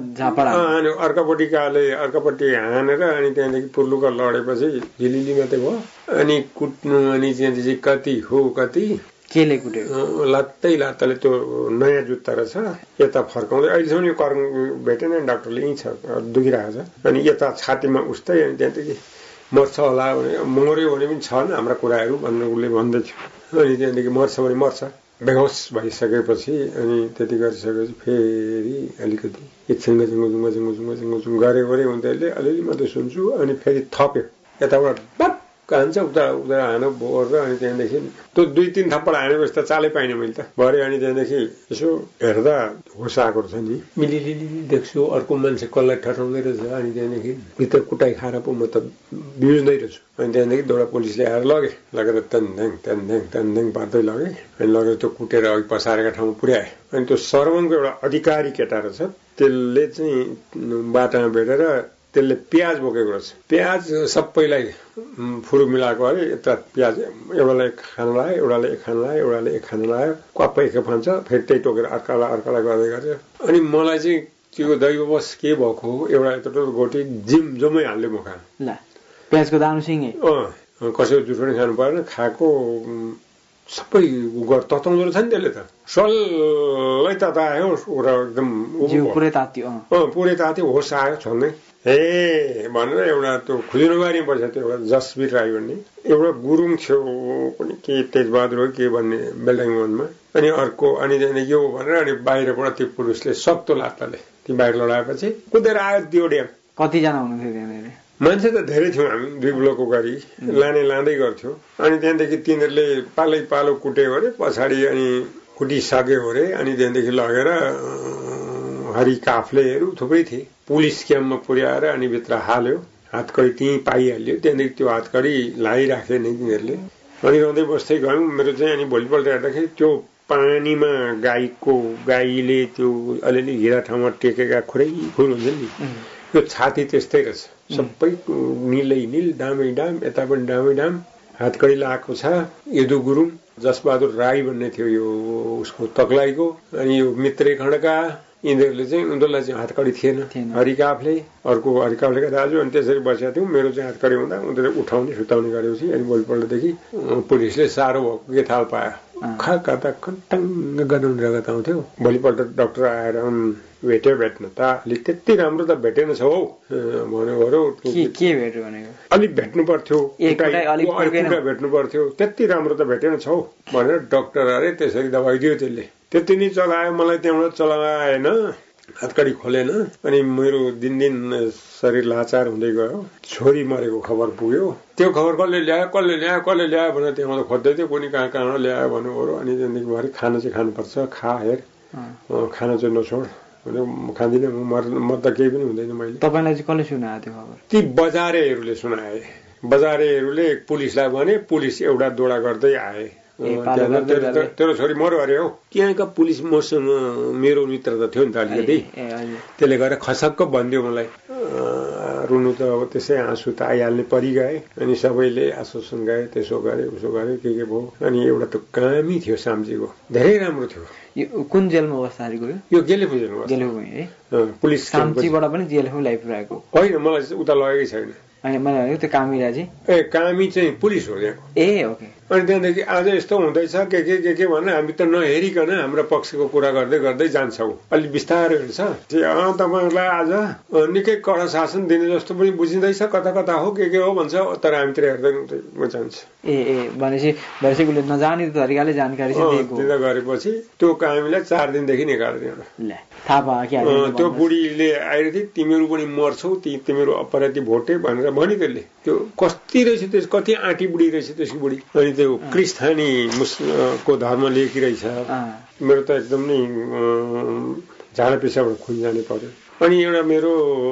अर्कापट्टि हानेर अनि त्यहाँदेखि पुर्लुका लडेपछि झिलिली मात्रै भयो। अनि कुट्नु, अनि त्यहाँदेखि कति हो कति केले कुट्यो, लात्तैले त्यो नयाँ जुत्ता रहेछ यता फर्काउँदै। अहिलेसम्म यो कर्म भेटेन, डाक्टरले यहीँ छ, दुखिरहेको छ। अनि यता छातीमा उस्तै, अनि त्यहाँदेखि मर्छ होला भने, मर्यो भने पनि छन् हाम्रा कुराहरू भनेर उसले भन्दै थियो। अनि त्यहाँदेखि मर्छ भने मर्छ, बेहोस भइसकेपछि अनि त्यति गरिसकेपछि फेरि अलिकति एकछिन जुङ्ग गऱ्यो हुँदैले अलिअलि मात्रै सुन्छु। अनि फेरि थप्यो, यताबाट कान्छ उता हानो बोर, अनि त्यहाँदेखि त्यो 2-3 थप्पड हानेपछि त चालै पाइनँ मैले त भरे। अनि त्यहाँदेखि यसो हेर्दा होस आएको रहेछ नि, मिलिलिलि देख्छु अर्को मान्छे कसलाई ठटाउँदै रहेछ। अनि त्यहाँदेखि भित्र कुटाइ खाएर पो म त बिउज्दै रहेछु। अनि त्यहाँदेखि दौडा पुलिसले आएर लगेर त्यान पार्दै लगे। अनि लगेर त्यो कुटेर अघि पसारेका ठाउँमा पुर्याए। अनि त्यो सरवनको एउटा अधिकारी केटा रहेछ, त्यसले चाहिँ बाटामा भेटेर त्यसले प्याज बोकेको रहेछ। प्याज सबैलाई फुरु मिलाएको अरे, यता प्याज एउटालाई खान लायो, एउटाले खान लायो, क्वाप्पै खान्छ, फेरि त्यही टोकेर अर्कालाई गर्दै गर्छ। अनि मलाई चाहिँ त्यो दैववश के भएको हो, एउटा यत्रो गोटी जम्मै हाल्यो म खान। प्याजको दानुसिङै कसैको जुठो पनि खानु परेन, खाएको सबै तताउँदो रहेछ नि त्यसले त, सल्लै ततायो र एकदम पुरै तात्यो, होस आयो छन्दै। भनेर एउटा त्यो खुलिनुबारीमा बसेको थियो एउटा जसवीर राई भन्ने एउटा गुरुङ थियो पनि, के तेजबहादुर हो के भन्ने बेल्डाङमा। अनि अर्को अनि यो भनेर अनि बाहिरबाट त्यो पुरुषले सक्तो लात्ताले ती बाहिर लडाएपछि कुदेर आयो त्यो ड्याम। कतिजना हुनुहुन्थ्यो त्यहाँनिर? मान्छे त धेरै थियौँ हामी, 2 ब्लकको गरी लाँदै गर्थ्यो। अनि त्यहाँदेखि तिनीहरूले पालो कुट्यो अरे, पछाडि अनि कुटिसक्यो अरे। अनि त्यहाँदेखि लगेर हरि काफ्लेहरू थुप्रै थिए, पुलिस क्याम्पमा पुर्याएर अनि भित्र हाल्यो। हातकडी त्यहीँ पाइहाल्यो। त्यहाँदेखि त्यो हातकडी लाइराखे नै तिनीहरूले। अनि रहँदै बस्दै गयौँ। मेरो चाहिँ अनि भोलिपल्ट हेर्दाखेरि त्यो पानीमा गाईले त्यो अलिअलि हिरा ठाउँमा टेकेका खुरै फुल हुन्छ नि, त्यो छाती त्यस्तै रहेछ, सबै निल डामै डाम, यता पनि डामै डाम। हातकडी लगाएको छ। यदु गुरुङ, जसबहादुर राई भन्ने थियो यो उसको तक्लाईको। अनि यो मित्रे खड्का, यिनीहरूले चाहिँ उनीहरूलाई चाहिँ हातकडी थिएन हरिकाफले अर्को हरिकाफले दाजु अनि त्यसरी बसेका थियौँ मेरो चाहिँ हातकडी हुँदा उनीहरूले उठाउने सुताउने गरेपछि अनि भोलिपल्टदेखि पुलिसले साह्रो भएको के थाल पायो खाता खट्टाङ्ग गनाउनेर आउँथ्यो भोलिपल्ट डाक्टर आएर भेट्न त अलिक त्यति राम्रो त भेटेन छ हौ भन्यो के भेट्यो भनेको अलिक भेट्नु पर्थ्यो एउटा भेट्नु पर्थ्यो त्यति राम्रो त भेटेन छ हौ भनेर डाक्टर अरे त्यसरी दबाई दियो त्यसले त्यति नै चलायो मलाई त्यहाँबाट चलाएन हातकडी खोलेन अनि मेरो दिनदिन शरीर लाचार हुँदै गयो छोरी मरेको खबर पुग्यो त्यो खबर कसले ल्यायो भनेर त्यहाँबाट खोज्दै थियो कुनै कहाँ ल्यायो भन्नुहरू अनि त्यहाँदेखि भरे खाना चाहिँ खानुपर्छ खा हेर खाना चाहिँ नछोड भने खाँदिनँ म त केही पनि हुँदैन मैले तपाईँलाई चाहिँ कसले सुनाएको त्यो खबर ती बजारेहरूले सुनाए बजारेहरूले पुलिसलाई भने पुलिस एउटा दोडा गर्दै आए तेरो छोरी मर्यो अरे हौ त्यहाँका पुलिस मसँग मेरो मित्र त थियो नि त अलिकति त्यसले गर्दा खसक्क भनिदियो मलाई रुनु त अब त्यसै आँसु त आइहाल्ने परिगए अनि सबैले आश्वासन गए त्यसो गरे उसो गरे के भयो अनि एउटा त कामी थियो साम्चीको धेरै राम्रो थियो यो कुन जेलमा बस्दाखेरि गयो यो गेलेफु जेलमा है पुलिस साम्चीबाट पनि जेलमा ल्याइपुर्याएको होइन मलाई उता लगेकै छैन मलाई त्यो कामीरा चाहिँ कामी चाहिँ पुलिस हो त्यहाँको ओके अनि त्यहाँदेखि आज यस्तो हुँदैछ के भने हामी त नहेरिकन हाम्रो पक्षको कुरा गर्दै गर्दै जान्छौँ अलिक बिस्तारै हुन्छ तपाईँहरूलाई आज निकै कडा शासन दिने जस्तो पनि बुझिँदैछ कता हो के हो भन्छ तर हामीतिर हेर्दै जान्छ भनेपछि उसले नजाने तरिकाले जानकारी दिँदा गरेपछि त्यो कामीलाई 4 दिनदेखि निकाल्दैन त्यो बुढीले आएर थियो तिमीहरू पनि मर्छौ तिमीहरू अपराधी भोटे भनेर भनि त्यसले त्यो कति रहेछ त्यस कति आँटी बुढी रहेछ त्यसको बुढी अनि त्यो क्रिस्तानी को धर्म लिएकी रहेछ मेरो त एकदम नै झाडा पिसाबाट खुन जाने पर्यो अनि एउटा मेरो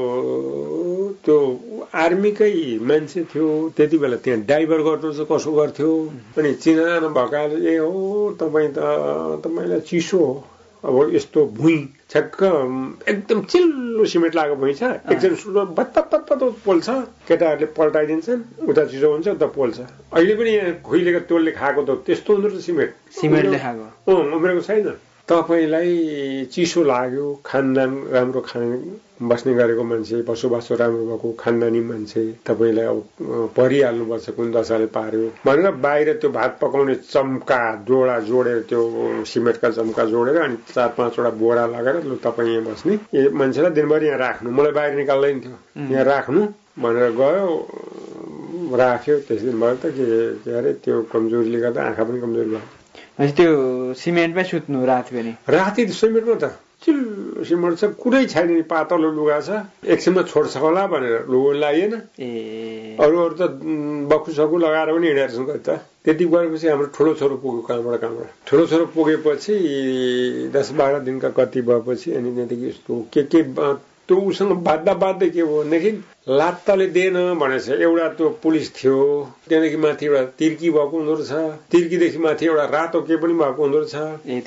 त्यो आर्मीकै मान्छे थियो त्यति बेला त्यहाँ ड्राइभर गर्नु चाहिँ कसो गर्थ्यो अनि चिनाजाना भएकाले हो तपाईँलाई चिसो हो अब यस्तो भुइँ छक्क एकदम चिल्लो सिमेन्ट लागेको भुइँ छ एकजना बत्त पोल्छ केटाहरूले पल्टाइदिन्छन् उता चिसो हुन्छ उता पोल्छ अहिले पनि यहाँ खुइलेको तोलले खाएको त त्यस्तो हुँदो रहेछ सिमेन्टले खाएको उम्रेको छैन तपाईँलाई चिसो लाग्यो खानदान राम्रो बस्ने गरेको मान्छे बसोबासो राम्रो भएको खानदानी मान्छे तपाईँलाई अब परिहाल्नुपर्छ कुन दशाले पार्यो भनेर बाहिर त्यो भात पकाउने चम्का जोडा जोडेर त्यो सिमेन्टका चम्का जोडेर अनि 4-5 वटा बोरा लगाएर लु तपाईँ यहाँ बस्ने यो मान्छेलाई दिनभरि यहाँ राख्नु मलाई बाहिर निकाल्दैन थियो यहाँ राख्नु भनेर गयो राख्यो त्यस दिन भयो त के अरे त्यो कमजोरीले गर्दा आँखा पनि कमजोरी भयो त्यो सिमेन्टमै सुत्नु राति सिमेन्टमा त चिल्लो सिमेन्ट छ कुनै छैन नि पातलो लुगा छ एकछिनमा छोड्छ होला भनेर लुगा लागेन अरू त बक्खु लगाएर पनि हिँडेर छौँ त त्यति गरेपछि हाम्रो ठुलो छोरो पुग्यो कहाँबाट ठुलो छोरो पुगेपछि 10-12 दिनका कति भएपछि अनि त्यहाँदेखि यस्तो के त्यो उसँग बाध्दै के भयो भनेदेखि लात्ताले दिएन भनेछ एउटा त्यो पुलिस थियो त्यहाँदेखि माथि एउटा तिर्की भएको हुँदो रहेछ तिर्कीदेखि माथि एउटा रातो के पनि भएको हुँदो रहेछ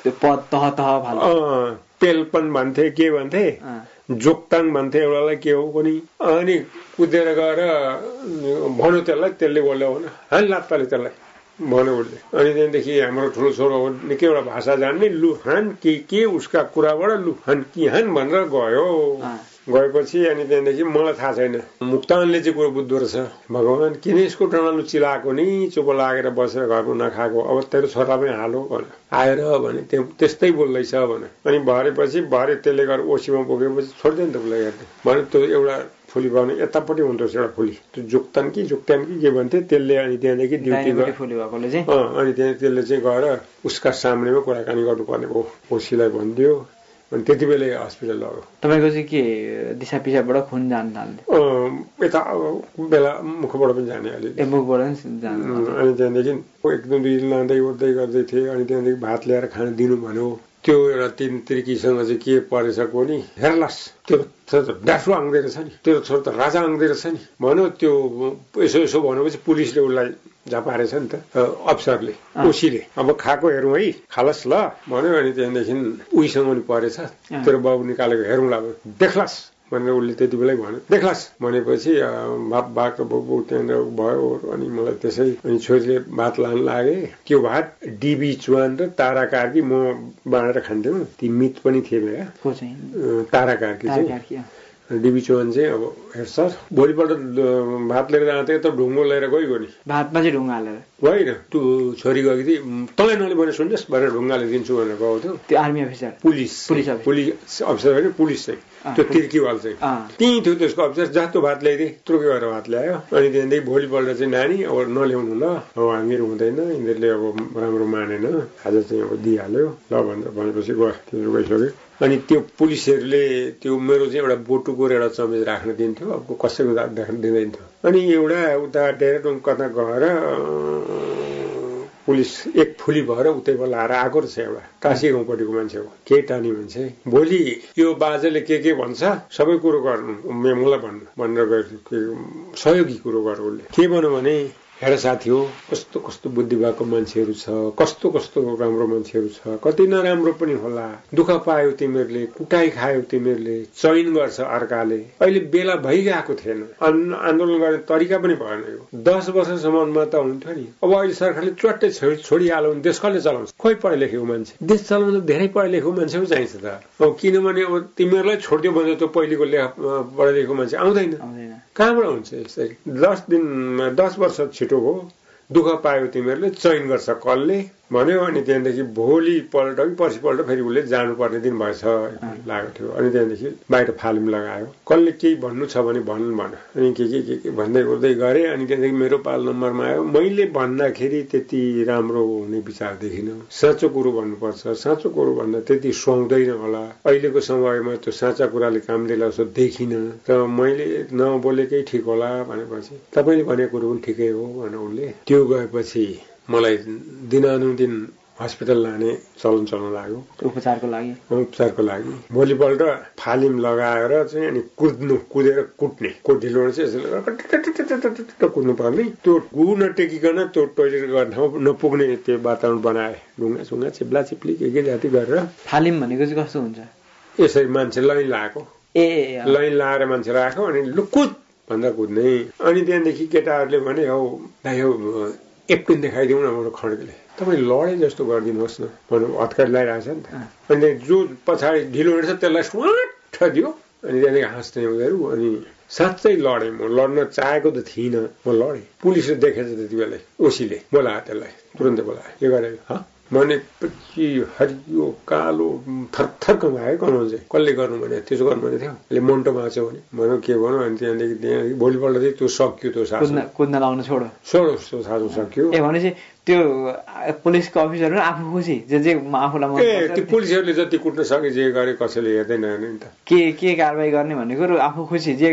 पेलपन भन्थे के भन्थे जोक्ताङ भन्थे एउटालाई के हो पनि अनि कुदेर गएर भन्यो त्यसले बोल्यो भने हान लात्ताले त्यसलाई भन्यो उसले अनि त्यहाँदेखि हाम्रो ठुलो छोरो निकै एउटा भाषा जान्ने लुहान के उसका कुराबाट लुहान किहान भनेर गएपछि अनि त्यहाँदेखि मलाई थाहा छैन मुक्तानले चाहिँ कुरो बुझ्दो रहेछ भगवान् किन यसको टनालु चिलाएको नि चुप लागेर बसेर घरमा नखाएको अब तेरो छोरा पनि हालो भने आएर भने त्यस्तै बोल्दैछ भने अनि भरेपछि त्यसले गरेर ओसीमा पुगेपछि छोड्दैन त उसलाई हेर्ने भने त्यो एउटा फुली भने यतापट्टि हुँदो रहेछ एउटा फुली त्यो जोक्तान कि के भन्थे त्यसले अनि त्यहाँदेखि ड्युटी अनि त्यसले चाहिँ गएर उसका सामनेमा कुराकानी गर्नुपर्ने भयो ओसीलाई भनिदियो अनि त्यति बेला हस्पिटल लग्यो तपाईँको चाहिँ के दिशा पिसाबाट खुन जान थाल्यो यता बेला मुखबाट पनि जाने अलिअलि मुखबाट पनि जाने अनि त्यहाँदेखि 1-2 दिन लाँदै ओर्दै गर्दै थिए अनि त्यहाँदेखि भात ल्याएर खान दिनु भन्यो त्यो एउटा तिर्कीसँग चाहिँ के परेछ कोनी हेर्लास त्यो छोरा त डासु आउँदै रहेछ नि त्यो छोरा त राजा आउँदै रहेछ नि भन्यो त्यो यसो भनेपछि पुलिसले उसलाई झपारेछ नि त अफसरले ओसीले अब खाएको हेरौँ है खालस ल भन्यो अनि त्यहाँदेखि उहीसँग पनि परेछ तेरो बाबु निकालेको हेरौँला देख्लास भनेर उसले त्यति बेलै भन्यो देख्लास् भनेपछि बाघको बोक्बो त्यहाँनिर भयो अनि मलाई त्यसै अनि छोरीले भात लान लागे त्यो भात डिबी चुवान र तारा कार्की म बाँडेर खान्थ्यौँ ती मित पनि थिए मेरा तारा कार्की चाहिँ डिबी चौहान चाहिँ अब हेर सर भोलिपल्ट भात लिएर जाँदा त ढुङ्गो लिएर गइगयो नि भातमा चाहिँ ढुङ्गा हालेर होइन त्यो छोरी गएको थिए तँलाई नले भने सुन्नुहोस् भनेर ढुङ्गाले दिन्छु भनेर गएको थियो त्यो आर्मी अफिसर पुलिस अफिसर होइन पुलिस चाहिँ त्यो तिर्कीवाल चाहिँ त्यहीँ थियो त्यसको अफिसर जातो भात ल्याइदिए त्रुके गरेर भात ल्यायो अनि त्यहाँदेखि भोलिपल्ट चाहिँ नानी अब नल्याउनु ल अब हामीहरू हुँदैन यिनीहरूले अब राम्रो मानेन आज चाहिँ अब दिइहाल्यो ल भनेर भनेपछि गयो तिनीहरू गइसक्यो अनि त्यो पुलिसहरूले त्यो मेरो चाहिँ एउटा बोटुको र एउटा चमेच राख्न दिन्थ्यो अब कसैको राख्न दिँदैन थियो अनि एउटा उता डेराडुन कता गएर पुलिस एक फुली भएर उतैबाट लाएर आएको रहेछ एउटा काशी गाउँपट्टिको मान्छे हो केटानी मान्छे भोलि यो बाजेले के भन्छ सबै कुरो गर्नु मलाई भन्नु भनेर गयो सहयोगी कुरो गर उसले के भन्यो भने हेर साथी हो कस्तो कस्तो बुद्धि भएको मान्छेहरू छ कस्तो कस्तो राम्रो मान्छेहरू छ कति नराम्रो पनि होला दुःख पायो तिमीहरूले कुटाई खायो तिमीहरूले चयन गर्छ अर्काले अहिले बेला भइगएको थिएन आन्दोलन गर्ने तरिका पनि भएन यो 10 वर्षसम्ममा त हुन्थ्यो नि अब अहिले सरकारले च्वाट्टै छोडिहाल्यो भने देश कसले चलाउँछ खोइ पढे लेखेको मान्छे देश चलाउन धेरै पढे लेखेको मान्छे पो चाहिन्छ त अब किनभने अब तिमीहरूलाई छोडिदियो भने त पहिलेको पढे लेखेको मान्छे आउँदैन कहाँबाट हुन्छ यसरी 10 वर्ष छिटो हो दुःख पायो तिमीहरूले चयन गर्छ कसले भन्यो अनि त्यहाँदेखि भोलिपल्ट कि पर्सिपल्ट फेरि उसले जानुपर्ने दिन भएछ लागेको थियो अनि त्यहाँदेखि बाहिर फालिम लगायो कसले केही भन्नु छ भने भन्नु भन अनि के भन्दै उर्दै गरे अनि त्यहाँदेखि मेरो पाल नम्बरमा आयो मैले भन्दाखेरि त्यति राम्रो हुने विचार देखिन साँचो कुरो भन्नुपर्छ साँचो कुरो भन्दा त्यति सुहाउँदैन होला अहिलेको समयमा त्यो साँचा कुराले काम दिला जस्तो देखिन र मैले नबोलेकै ठिक होला भनेपछि तपाईँले भनेको कुरो पनि ठिकै हो भने उसले त्यो गएपछि मलाई दिनानुदिन हस्पिटल लाने चलन चल्न लाग्यो उपचारको लागि भोलिपल्ट फालिम लगाएर चाहिँ अनि कुदेर कुट्ने ढिलो चाहिँ यसो कुद्नु पर्ने त्यो गुन टेकिकन त्यो टोइलेट गर्ने ठाउँ नपुग्ने त्यो वातावरण बनाए ढुङ्गा चिप्ला चिप्ली के जाति गरेर फालिम भनेको चाहिँ कस्तो हुन्छ यसरी मान्छे लाइन लगाएको लाइन लगाएर मान्छे राख्यो अनि लुकुद भन्दा कुद्ने अनि त्यहाँदेखि केटाहरूले भने हौ दाइ हौ एप्टिन देखाइदिउँ न हाम्रो खड्केले तपाईँ लडे जस्तो गरिदिनुहोस् न भन्नु हत्कारी लगाइरहेछ नि त अनि जो पछाडि ढिलो हिँड्छ त्यसलाई स्वाट दियो अनि त्यहाँदेखि हाँस्ने उनीहरू अनि साँच्चै लडेँ म लड्न चाहेको त थिइनँ म लडेँ पुलिसले देखेछ त्यति बेला ओसीले बोलायो त्यसलाई तुरन्तै बोलायो के गरेको भनेपछि हरियो कालो थरथर कमायो कमाउँछ कसले गर्नु भने त्यसो गर्नु भने थियो अहिले मोन्टो माछो भने भनौँ के भनौँ अनि त्यहाँदेखि भोलिपल्ट चाहिँ त्यो सक्यो त्यो शासन कुद्न लाउन छोडो त्यो शासन सक्यो भनेपछि त्यो पुलिसको अफिसर आफू खुसी जे आफूलाई त्यो पुलिसहरूले जति कुट्न सके जे गरे कसैले हेर्दैन नि त के कारवाही गर्ने भन्ने कुरो आफू खुसी जे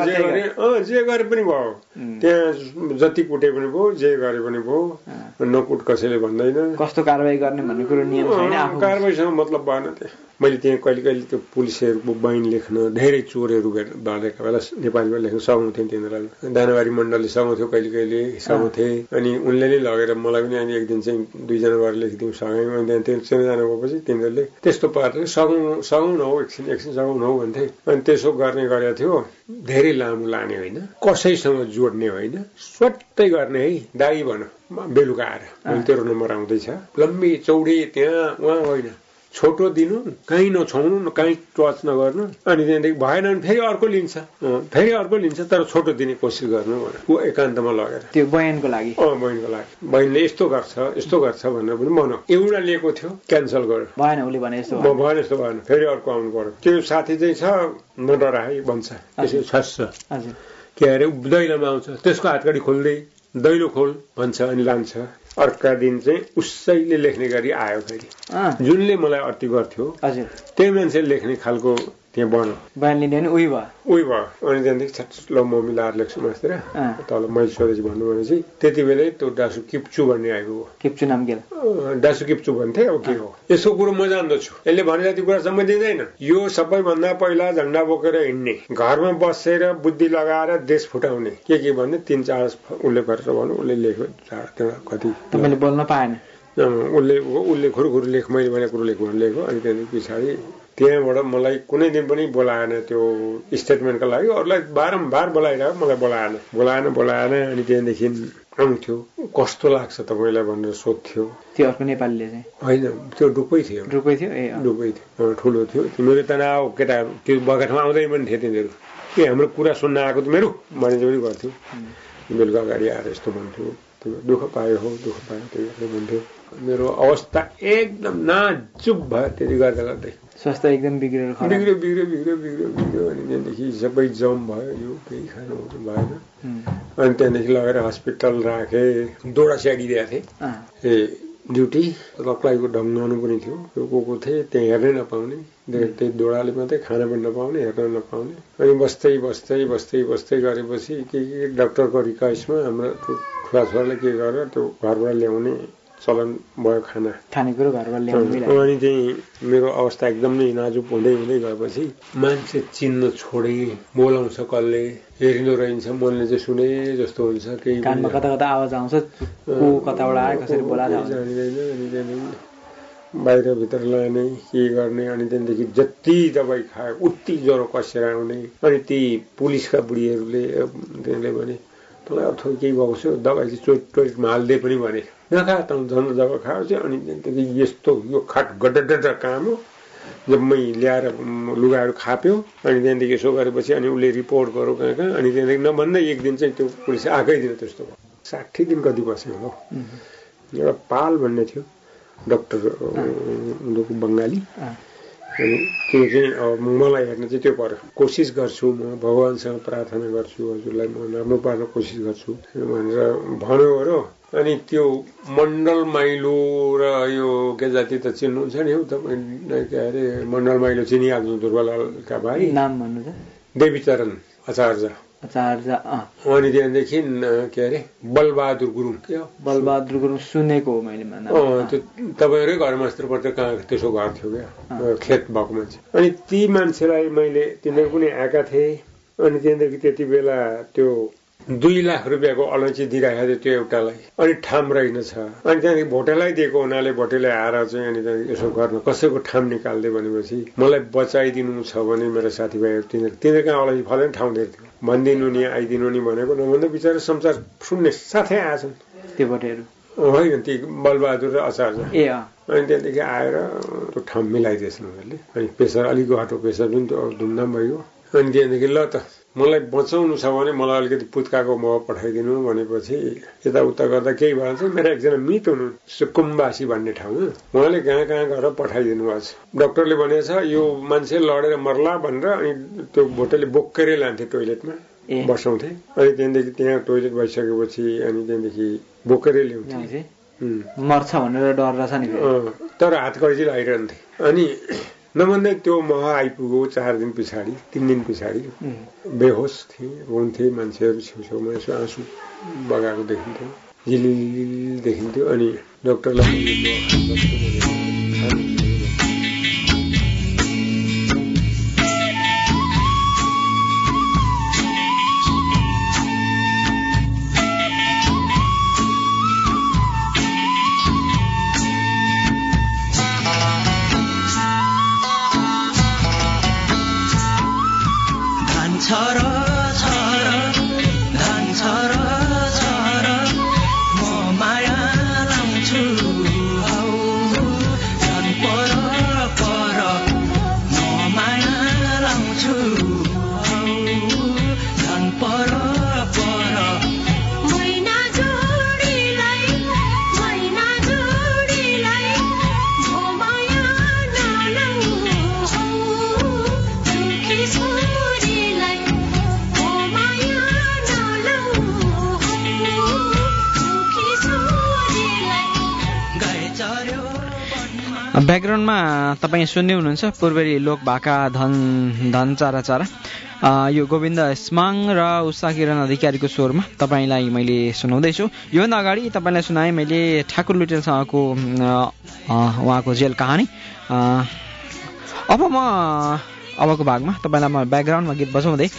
गरे पनि भयो त्यहाँ जति कुटे पनि भयो जे गरे पनि भयो नकुट कसैले भन्दैन कस्तो कारवाही गर्ने भन्ने कुरो नियम छैन कारवाहीसँग मतलब भएन त्यहाँ मैले त्यहाँ कहिले कहिले त्यो पुलिसहरूको बाइन लेख्न धेरै चोरहरू बाँधेका बेला नेपालीमा लेख्न सघाउँथेँ तिनीहरूलाई दानाबारी मण्डलले सघाउँथ्यो कहिले कहिले सघाउँथे अनि उनले नै लगेर मलाई पनि अनि एक दिन चाहिँ 2 जना गरेर लेखिदिउँ सघायौँ अनि त्यहाँ तिनजना गएपछि तिनीहरूले त्यस्तो पाराले सघाउन हो एकछिन सघाउन हो भन्थे अनि त्यसो गर्ने गरेको थियो धेरै लामो लाने होइन कसैसँग जोड्ने होइन स्वाट्टै गर्ने है दाई भन बेलुका आएर मैले तेरो नम्बर आउँदैछ लम्बी चौडी त्यहाँ उहाँ होइन छोटो दिनु कहीँ नछाउनु कहीँ टच नगर्नु अनि त्यहाँदेखि भएन भने फेरि अर्को लिन्छ तर छोटो दिने कोसिस गर्नु ऊ एकान्तमा लगेर त्यो बयानको लागि बयानले यस्तो गर्छ भनेर पनि भनौँ एउटा लिएको थियो क्यान्सल गर्यो भएन उसले भने यस्तो भएन फेरि अर्को आउनु पर्यो त्यो साथी चाहिँ छ नडराई भन्छ त्यसो छस्छ के अरे दैलोमा आउँछ त्यसको हातकडी खोल्दै दैलो खोल भन्छ अनि लान्छ अर्का दिन चाहिँ उसैले लेख्ने गरी आयो फेरि जुनले मलाई अति गर्थ्यो त्यही मान्छे लेख्ने खालको त्यहाँ बन्यो बयान लिने नि उही भयो अनि त्यहाँदेखि ल म मिलाएर लेख्छु मास्तिर तल मैले सोधेपछि भन्नु भनेपछि त्यति बेलै त्यो डासु किप्चु भन्ने आएको हो किप्चु नाम के डासु किप्चु भन्थे अब के हो यसो कुरो म जान्दछु यसले भने जति कुरा सम्म दिँदैन यो सबैभन्दा पहिला झण्डा बोकेर हिँड्ने घरमा बसेर बुद्धि लगाएर देश फुटाउने के भन्ने 3-4 उसले गरेर भन्नु उसले लेख्यो कति तपाईँले बोल्न पाएन उसले खुरुखुरु लेख मैले भनेको कुरो लेख्नु लेख्यो अनि त्यहाँदेखि पछाडि त्यहाँबाट मलाई कुनै दिन पनि बोलाएन त्यो स्टेटमेन्टको लागि अरूलाई बारम्बार बोलाइरह्यो मलाई बोलाएन अनि त्यहाँदेखि आउँथ्यो कस्तो लाग्छ तपाईँलाई भनेर सोध्थ्यो त्यो अर्को नेपालीले चाहिँ होइन त्यो डुबै थियो ठुलो थियो मेरो तनाव केटाहरू त्यो बगैँठामा आउँदै पनि थिए तिनीहरू के हाम्रो कुरा सुन्न आएको त मेरो भने पनि गर्थ्यो बेलुका अगाडि आएर यस्तो भन्थ्यो दुःख पायो त्यो भन्थ्यो मेरो अवस्था एकदम नाजुक भयो त्यति गर्दै स्वास्थ्य एकदम बिग्रियो अनि त्यहाँदेखि सबै जम भयो यो केही खानु भएन अनि त्यहाँदेखि लगेर हस्पिटल राखे दोडा स्याडिदिएको थिएँ ड्युटी लक्लाइको ढङ्गाउनु पनि थियो को थिएँ त्यहाँ हेर्नै नपाउने त्यही दोडाले मात्रै खाना पनि नपाउने हेर्न नपाउने अनि बस्दै गरेपछि के डाक्टरको रिक्वेस्टमा हाम्रो छोराछोराले के गरेर त्यो घरबाट ल्याउने चलन भयो खानेकुरो घरबाट ल्याउने अनि चाहिँ मेरो अवस्था एकदम नै नाजुक हुँदै गएपछि मान्छे चिन्न छोडे बोलाउँछ कसले हेरिँदो रहन्छ मनले चाहिँ सुने जस्तो हुन्छ केही कानमा कता आवाज आउँछ को कताबाट आयो कसरी बोलाएको जानिँदैन अनि त्यहाँदेखि बाहिर भित्र लाने के गर्ने अनि त्यहाँदेखि जति दबाई खायो उति ज्वरो कसेर आउने अनि ती पुलिसका बुढीहरूले त्यसले भने तँलाई अथवा केही भएको छ दबाई चाहिँ टोइलेटमा हाल्दै पनि भने नखा त झन् जब खायो चाहिँ अनि त्यहाँदेखि यस्तो यो खाट गड्डा काम हो जब मै ल्याएर लुगाहरू खाप्यो अनि त्यहाँदेखि यसो गरेपछि अनि उसले रिपोर्ट गरौँ कहाँ अनि त्यहाँदेखि नभन्दै एक दिन चाहिँ त्यो पुलिस आएकै दिन त्यस्तो भयो 60 दिन कति बस्यो हो एउटा पाल भन्ने थियो डाक्टर उनीहरूको बङ्गाली अनि त्यो चाहिँ मलाई हेर्न चाहिँ त्यो पर्यो कोसिस गर्छु म भगवान्सँग प्रार्थना गर्छु हजुरलाई म राम्रो पार्न कोसिस गर्छु भनेर भन्यो हो अनि त्यो मण्डल माइलो र यो के जाति त चिन्नुहुन्छ नि हौ तपाईँ के अरे मण्डल माइलो चिनिहाल्नु ध्रुवलालका भाइ नाम भन्नु त देवीचरण आचार्य अनि त्यहाँदेखि के अरे बलबहादुर गुरुङ के हो बलबहादुर गुरुङ सुनेको हो मैले त्यो तपाईँहरूकै घरमा यस्तो पर्छ कहाँ त्यसो घर थियो क्या खेत भएको मान्छे अनि ती मान्छेलाई मैले तिनीहरू पनि आएका थिए अनि त्यहाँदेखि त्यति बेला त्यो 2 लाख रुपियाँको अलैँची दिइराखेको थियो त्यो एउटालाई अनि ठाम रहेनछ अनि त्यहाँदेखि भोटेलाई दिएको हुनाले भोटेले आएर चाहिँ अनि त्यहाँदेखि यसो गर्न कसैको ठाम निकाल्दै भनेपछि मलाई बचाइदिनु छ भने मेरो साथीभाइहरू तिनीहरू कहाँ अलैँची फलेन ठाउँ दिएको थियो भनिदिनु नि आइदिनु नि भनेको नभन्दा बिचरा संसार सुन्ने साथै आएछन् त्यो भोटेहरू होइन ती बलबहादुर र आचार्य अनि त्यहाँदेखि आएर त्यो ठाउँ मिलाइदिएछन् उनीहरूले अनि प्रेसर अलिक घाटो प्रेसर पनि त्यो धुमधाम भयो अनि त्यहाँदेखि ल त मलाई बचाउनु छ भने मलाई अलिकति पुत्काको मह पठाइदिनु भनेपछि यताउता गर्दा केही भएन चाहिँ मेरो एकजना मित हुनुहुन्छ कुम्बासी भन्ने ठाउँमा उहाँले कहाँ गएर पठाइदिनु भएको छ डाक्टरले भनेको छ यो मान्छे लडेर मर्ला भनेर अनि त्यो भोटेले बोकेरै लान्थे टोइलेटमा बसाउँथे अनि त्यहाँदेखि त्यहाँ टोइलेट भइसकेपछि अनि त्यहाँदेखि बोकेरै ल्याउँथे मर्छ भनेर डर रहेछ नि तर हात कड्जी लगाइरहन्थे अनि नभन्दै त्यो मह आइपुग्यो 4 दिन पछाडि 3 दिन पछाडि बेहोस थिए हुन्थे मान्छेहरू छेउछेउमा यसो आँसु बगाएको देखिन्थ्यो झिलिल देखिन्थ्यो अनि डाक्टरलाई ब्याकग्राउन्डमा तपाईँ सुन्दै हुनुहुन्छ पूर्वेली लोक भाका धन चारा चारा यो गोविन्द स्माङ र उषा किरण अधिकारीको स्वरमा तपाईँलाई मैले सुनाउँदैछु योभन्दा अगाडि तपाईँलाई सुनाएँ मैले ठाकुर लुटेलसँगको उहाँको जेल कहानी अब म अबको भागमा तपाईँलाई म ब्याकग्राउन्डमा गीत बजाउँदै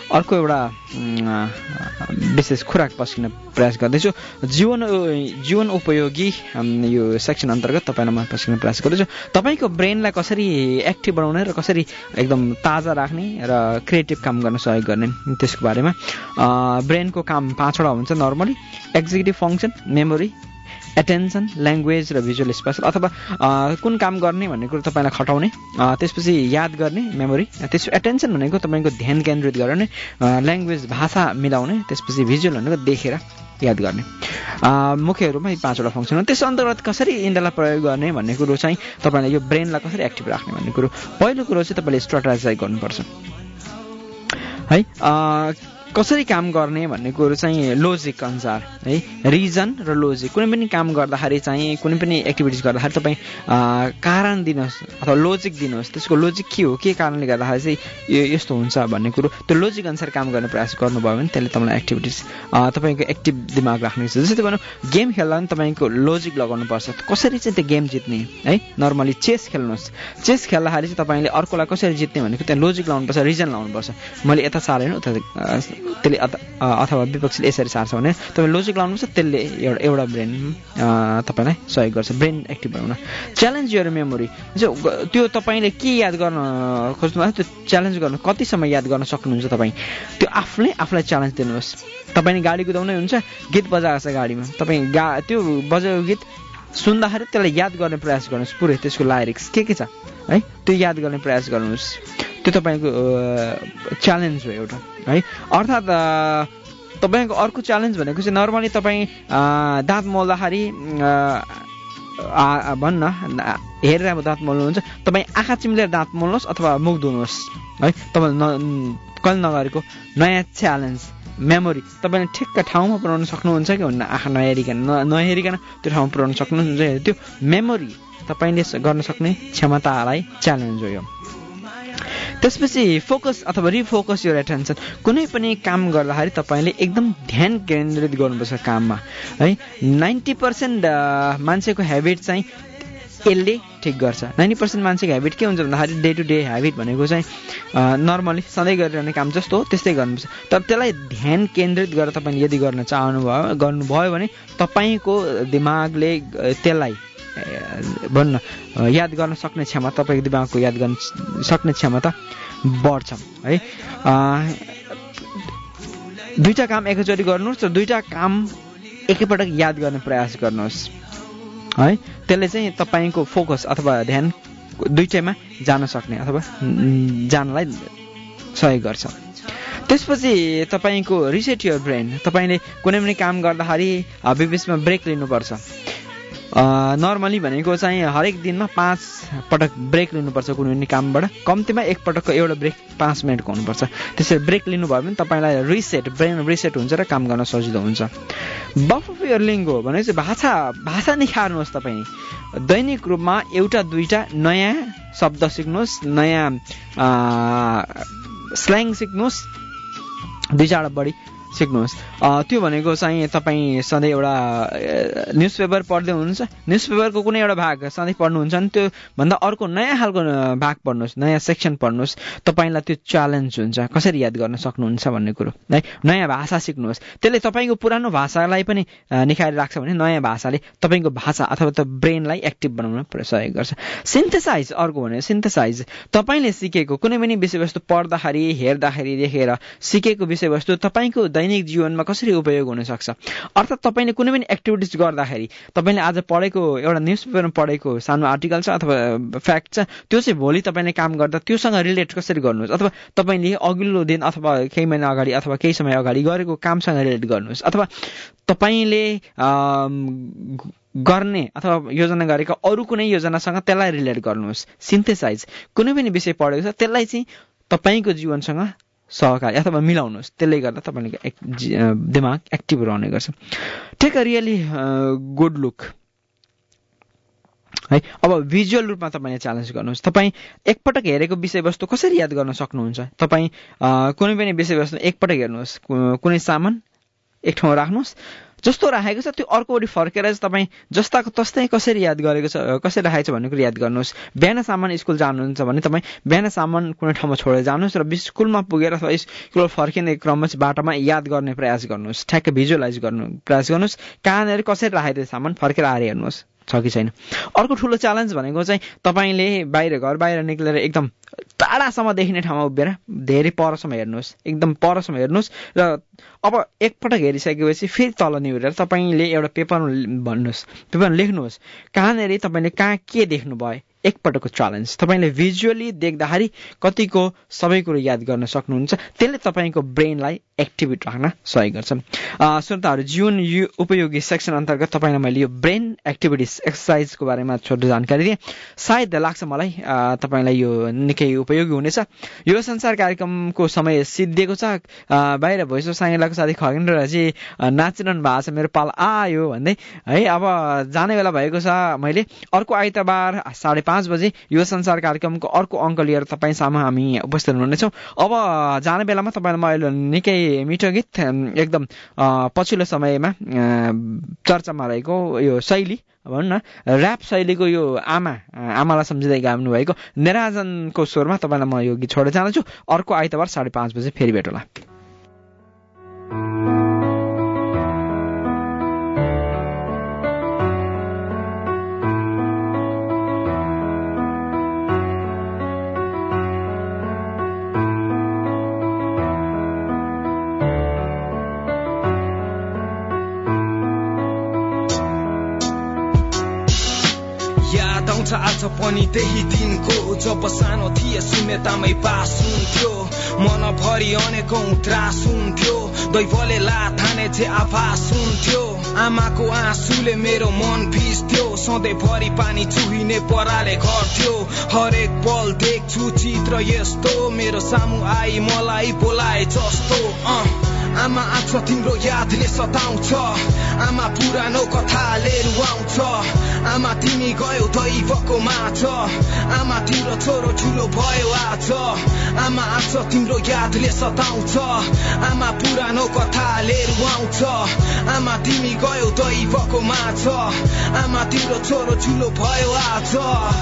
अर्को एउटा विशेष खुराक पस्किन प्रयास गर्दैछु। जीवन उपयोगी यो सेक्सन अन्तर्गत तपाईँलाई म पस्किन प्रयास गर्दैछु। तपाईँको ब्रेनलाई कसरी एक्टिभ बनाउने र कसरी एकदम ताजा राख्ने र क्रिएटिभ काम गर्न सहयोग गर्ने त्यसको बारेमा। ब्रेनको काम 5 वटा हुन्छ normally. Executive function, memory, attention, language र भिजुअल स्पेसल, अथवा कुन काम गर्ने भन्ने कुरो तपाईँलाई खटाउने, त्यसपछि याद गर्ने मेमोरी, त्यसपछि एटेन्सन भनेको तपाईँको ध्यान केन्द्रित गर्ने, ल्याङ्ग्वेज भाषा मिलाउने, त्यसपछि भिजुअल भनेको देखेर याद गर्ने। मुख्य रूपमा यी 5 वटा फङ्सन हो। त्यस अन्तर्गत कसरी यिनीहरूलाई प्रयोग गर्ने भन्ने कुरो चाहिँ तपाईँलाई यो ब्रेनलाई कसरी एक्टिभ राख्ने भन्ने कुरो पहिलो कुरो चाहिँ तपाईँले स्ट्राटेजाइज गर्नुपर्छ है। कसरी काम गर्ने भन्ने कुरो चाहिँ लोजिक अनुसार है, रिजन र लोजिक। कुनै पनि काम गर्दाखेरि चाहिँ कुनै पनि एक्टिभिटिज गर्दाखेरि तपाईँ कारण दिनुहोस् अथवा लोजिक दिनुहोस्, त्यसको लोजिक के हो, के कारणले गर्दाखेरि चाहिँ यो यस्तो हुन्छ भन्ने कुरो त्यो लोजिक अनुसार काम गर्ने प्रयास गर्नुभयो भने त्यसले तपाईँलाई एक्टिभिटिज तपाईँको एक्टिभ दिमाग राख्ने छ। जस्तै भनौँ गेम खेल्दा पनि तपाईँको लोजिक लगाउनुपर्छ, कसरी चाहिँ त्यो गेम जित्ने है। नर्मली चेस खेल्नुहोस्, चेस खेल्दाखेरि चाहिँ तपाईँले अर्कोलाई कसरी जित्ने भनेको त्यहाँ लोजिक लाउनुपर्छ, रिजन लाउनुपर्छ। मैले यता सारेन उता त्यसले अथवा विपक्षीले यसरी सार्छ भने तपाईँ लोजिक लाउनुपर्छ, त्यसले एउटा ब्रेन तपाईँलाई सहयोग गर्छ ब्रेन एक्टिभ बनाउन। च्यालेन्ज योर मेमोरी, त्यो तपाईँले के याद गर्न खोज्नु भएको त्यो च्यालेन्ज गर्नु, कतिसम्म याद गर्न सक्नुहुन्छ तपाईँ, त्यो आफूलाई च्यालेन्ज दिनुहोस्। तपाईँले गाडी कुदाउनै हुन्छ, गीत बजाएको छ गाडीमा, तपाईँ त्यो बजाएको गीत सुन्दाखेरि त्यसलाई याद गर्ने प्रयास गर्नुहोस्, पुरै त्यसको लाइरिक्स के छ है त्यो याद गर्ने प्रयास गर्नुहोस्। त्यो तपाईँको च्यालेन्ज हो एउटा है। अर्थात् तपाईँको अर्को च्यालेन्ज भनेको चाहिँ नर्मली तपाईँ दाँत मोल्दाखेरि भन्न हेरेर अब दाँत मोल्नुहुन्छ, तपाईँ आँखा चिम्लेर दाँत मोल्नुहोस् अथवा मुख धुनुहोस् है। तपाईँले कहिले नगरेको नयाँ च्यालेन्ज मेमोरी तपाईँले ठिक्क ठाउँमा पुऱ्याउन सक्नुहुन्छ कि भन्ने, आँखा नहेरिकन त्यो ठाउँमा पुऱ्याउन सक्नुहुन्छ। त्यो मेमोरी तपाईँले गर्न सक्ने क्षमतालाई च्यालेन्ज हो यो। त्यसपछि फोकस अथवा रिफोकस योर एटेन्सन। कुनै पनि काम गर्दाखेरि तपाईँले एकदम ध्यान केन्द्रित गर्नुपर्छ काममा है। 90% मान्छेको हेबिट चाहिँ यसले ठिक गर्छ। 90% मान्छेको हेबिट के हुन्छ भन्दाखेरि डे टु डे हेबिट भनेको चाहिँ नर्मली सधैँ गरिरहने काम जस्तो हो त्यस्तै गर्नुपर्छ। तर त्यसलाई ध्यान केन्द्रित गरेर तपाईँले यदि गर्नुभयो भने तपाईँको दिमागले त्यसलाई भन्न याद गर्न सक्ने क्षमता, तपाईँको दिमागको याद गर्न सक्ने क्षमता बढ्छ है। दुईटा काम एकैचोटि गर्नुहोस् र दुईटा काम एकैपटक याद गर्ने प्रयास गर्नुहोस् है। त्यसले चाहिँ तपाईँको फोकस अथवा ध्यान दुईटैमा जान सक्ने अथवा जानलाई सहयोग गर्छ। त्यसपछि तपाईँको रिसेट योर ब्रेन। तपाईँले कुनै पनि काम गर्दाखेरि बिचमा ब्रेक लिनुपर्छ। नर्मली भनेको चाहिँ हरेक दिनमा 5 पटक ब्रेक लिनुपर्छ कुनै पनि कामबाट, कम्तीमा एक पटकको एउटा ब्रेक 5 मिनटको हुनुपर्छ। त्यसरी ब्रेक लिनुभयो भने तपाईँलाई ब्रेन रिसेट हुन्छ र काम गर्न सजिलो हुन्छ। बफ अफ योर लिङ्गो भनेपछि भाषा निखार्नुहोस्। तपाईँ दैनिक रूपमा एउटा दुईटा नयाँ शब्द सिक्नुहोस्, नयाँ स्ल्याङ सिक्नुहोस्, 2-4 बढी सिक्नुहोस्। त्यो भनेको चाहिँ तपाईँ सधैँ एउटा न्युज पेपर पढ्दै हुनुहुन्छ, न्युज पेपरको कुनै एउटा भाग सधैँ पढ्नुहुन्छ भने त्यो भन्दा अर्को नयाँ खालको भाग पढ्नुहोस्, नयाँ सेक्सन पढ्नुहोस्। तपाईँलाई त्यो च्यालेन्ज हुन्छ कसरी याद गर्न सक्नुहुन्छ भन्ने कुरो है। नयाँ भाषा सिक्नुहोस्, त्यसले तपाईँको पुरानो भाषालाई पनि निखारी राख्छ भने नयाँ भाषाले तपाईँको भाषा अथवा त ब्रेनलाई एक्टिभ बनाउन सहयोग गर्छ। सिन्थेसाइज अर्को भने सिन्थेसाइज। तपाईँले सिकेको कुनै पनि विषयवस्तु पढ्दाखेरि, हेर्दाखेरि, देखेर सिकेको विषयवस्तु तपाईँको दैनिक जीवनमा कसरी उपयोग हुन सक्छ। अर्थात् तपाईँले कुनै पनि एक्टिभिटिज गर्दाखेरि तपाईँले आज पढेको एउटा न्युज पेपरमा पढेको सानो आर्टिकल छ अथवा फ्याक्ट छ, त्यो चाहिँ भोलि तपाईँले काम गर्दा त्योसँग रिलेट कसरी गर्नुहोस्, अथवा तपाईँले अघिल्लो दिन अथवा केही महिना अगाडि अथवा केही समय अगाडि गरेको कामसँग रिलेट गर्नुहोस्, अथवा तपाईँले गर्ने अथवा योजना गरेका अरू कुनै योजनासँग त्यसलाई रिलेट गर्नुहोस्। सिन्थेसाइज कुनै पनि विषय पढेको छ त्यसलाई चाहिँ तपाईँको जीवनसँग सहकारी अथवा मिलाउनुहोस्, त्यसले गर्दा तपाईँको दिमाग एक्टिभ रहने गर्छ। Take a really good look है। अब भिजुअल रूपमा तपाईँले च्यालेन्ज गर्नुहोस्। तपाईँ एकपटक हेरेको विषयवस्तु कसरी याद गर्न सक्नुहुन्छ। तपाईँ कुनै पनि विषयवस्तु एकपटक हेर्नुहोस्, कुनै सामान एक ठाउँ राख्नुहोस्, जस्तो राखेको छ त्यो अर्कोवटी फर्केर चाहिँ तपाईँ जस्ताको तस्तै कसरी याद गरेको छ कसरी राखेको छ भन्ने कुरा याद गर्नुहोस्। बिहानसम्म स्कुल जानुहुन्छ भने तपाईँ बिहानसम्म कुनै ठाउँमा छोडेर जानुहोस् र स्कुलमा पुगेर अथवा स्कुल फर्किने क्रममा बाटोमा याद गर्ने प्रयास गर्नुहोस्। ठ्याक्कै भिजुअलाइज गर्नु प्रयास गर्नुहोस्। कहाँनिर कसरी राखेको सामान फर्केर आएर हेर्नुहोस् छ कि छैन। अर्को ठुलो च्यालेन्ज भनेको चाहिँ तपाईँले घर बाहिर निक्लेर एकदम टाढासम्म देखिने ठाउँमा उभिएर धेरै परसम्म हेर्नुहोस्, एकदम परसम्म हेर्नुहोस् र अब एकपटक हेरिसकेपछि फेरि तल निहुरेर तपाईँले एउटा पेपरमा भन्नुहोस्, पेपरमा लेख्नुहोस् कहाँनिर तपाईँले कहाँ के देख्नुभयो। एकपटकको च्यालेन्ज। तपाईँले भिजुअली देख्दाखेरि कतिको सबै कुरो याद गर्न सक्नुहुन्छ, त्यसले तपाईँको ब्रेनलाई एक्टिभिट राख्न सहयोग गर्छ। श्रोताहरू, जीवन उपयोगी सेक्सन अन्तर्गत तपाईँलाई मैले यो ब्रेन एक्टिभिटिज एक्सर्साइजको बारेमा छोटो जानकारी दिएँ। सायद लाग्छ मलाई तपाईँलाई यो निकै उपयोगी हुनेछ। यो संसार कार्यक्रमको समय सिद्धिएको छ। बाहिर भोइस अफ साङ्गेलाको साथी खगेन्द्र राजी नाचिरहनु भएको छ, मेरो पाल आयो भन्दै है। अब जाने बेला भएको छ। मैले अर्को आइतबार 5:30 बजे यो संसार कार्यक्रमको अर्को अङ्क लिएर तपाईँ सामु हामी उपस्थित हुनेछौँ। अब जाने बेलामा तपाईँलाई मैले निकै मिठो गीत एकदम पछिल्लो समयमा चर्चामा रहेको यो शैली भनौँ न ऱ्याप शैलीको यो आमालाई सम्झिँदै गाउनु भएको निराजनको स्वरमा तपाईँलाई म यो गीत छोडेर जान्छु। अर्को आइतबार 5:30 बजे फेरि भेट होला। आज पनि त्यही दिनको जब सानो थिए शून्यतामै पास हुन्थ्यो, मनभरि अनेकौं त्रास हुन्थ्यो, दैवले लाथाने जे आभास हुन्थ्यो, आमाको आँसुले मेरो मन भिज्थ्यो, सधैँभरि पानी चुहिने पराले गर्थ्यो, हरेक पल देख्छु चित्र यस्तो मेरो सामु आई मलाई बोलाए जस्तो। आमा आज तिम्रो यादले सताउँछ, आमा पुरानो कथाले रुवाउँछ, आमा तिमी गयौ दैवको माझ, आमा तिम्रो छोरो ठुलो भयो आज, आमा आज तिम्रो यादले सताउँछ, आमा पुरानो कथाले रुवाउँछ, आमा तिमी गयौ दैवको माझ, आमा तिम्रो छोरो ठुलो भयो आज।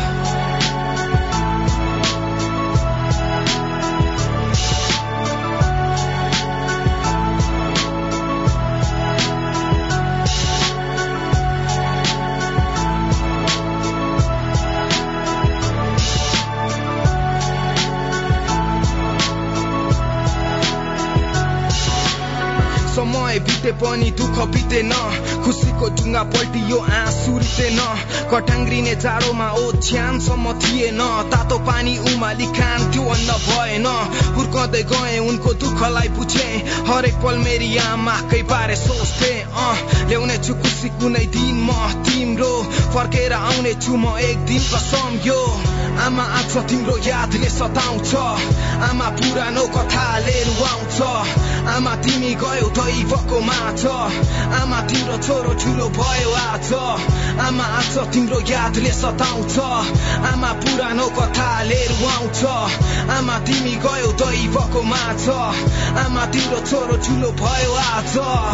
समय बिते पनि दुःख बितेन, खुसीको ढुङ्गा पल्टियो आँसु रितेन, कटाङ्ग्रिने जाडोमा ओछ्यानसम्म थिएन, तातो पानी उमाली खान्थ्यो अन्न भएन, हुर्कँदै गए उनको दुःखलाई बुझे, हरेक पल मेरी आमाकै बारे सोच्थे, ल्याउने छु खुसी कुनै दिन म तिम्रो, फर्केर आउने छु म एक दिन कसम यो। आमा आज तिम्रो यादले सताउँछ, आमा पुरानो कथाले रुवाउँछ, आमा तिमी गयौ दैवको माझ, आमा तिम्रो छोरो ठुलो भयो आज, आमा आज तिम्रो यादले सताउँछ, आमा पुरानो कथाले रुवाउँछ, आमा तिमी गयौ दैवको माझ, आमा तिम्रो छोरो ठुलो भयो आज।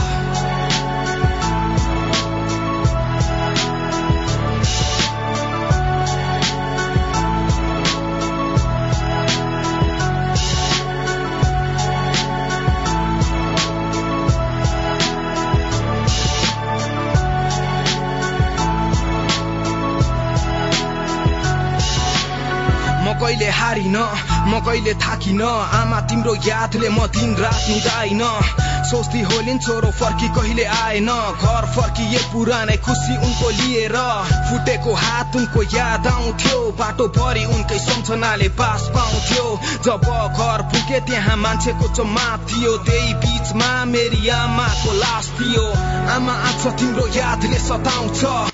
कहिले हारिन म कहिले थाकिन, आमा तिम्रो यादले म दिन रात निदाइन, सोच्दै होलिन् छोरो फर्की कहिले आएन, घर फर्किए पुरानै खुसी उनको लिएर, फुटेको हात उनको याद आउँथ्यो, बाटो भरि उनकै सम्झनाले बास पाउँथ्यो, जब घर पुगे त्यहाँ मान्छेको जमात थियो, त्यही बीचमा मेरी आमाको लास थियो, आमा आज तिम्रो यादले सताउँछ।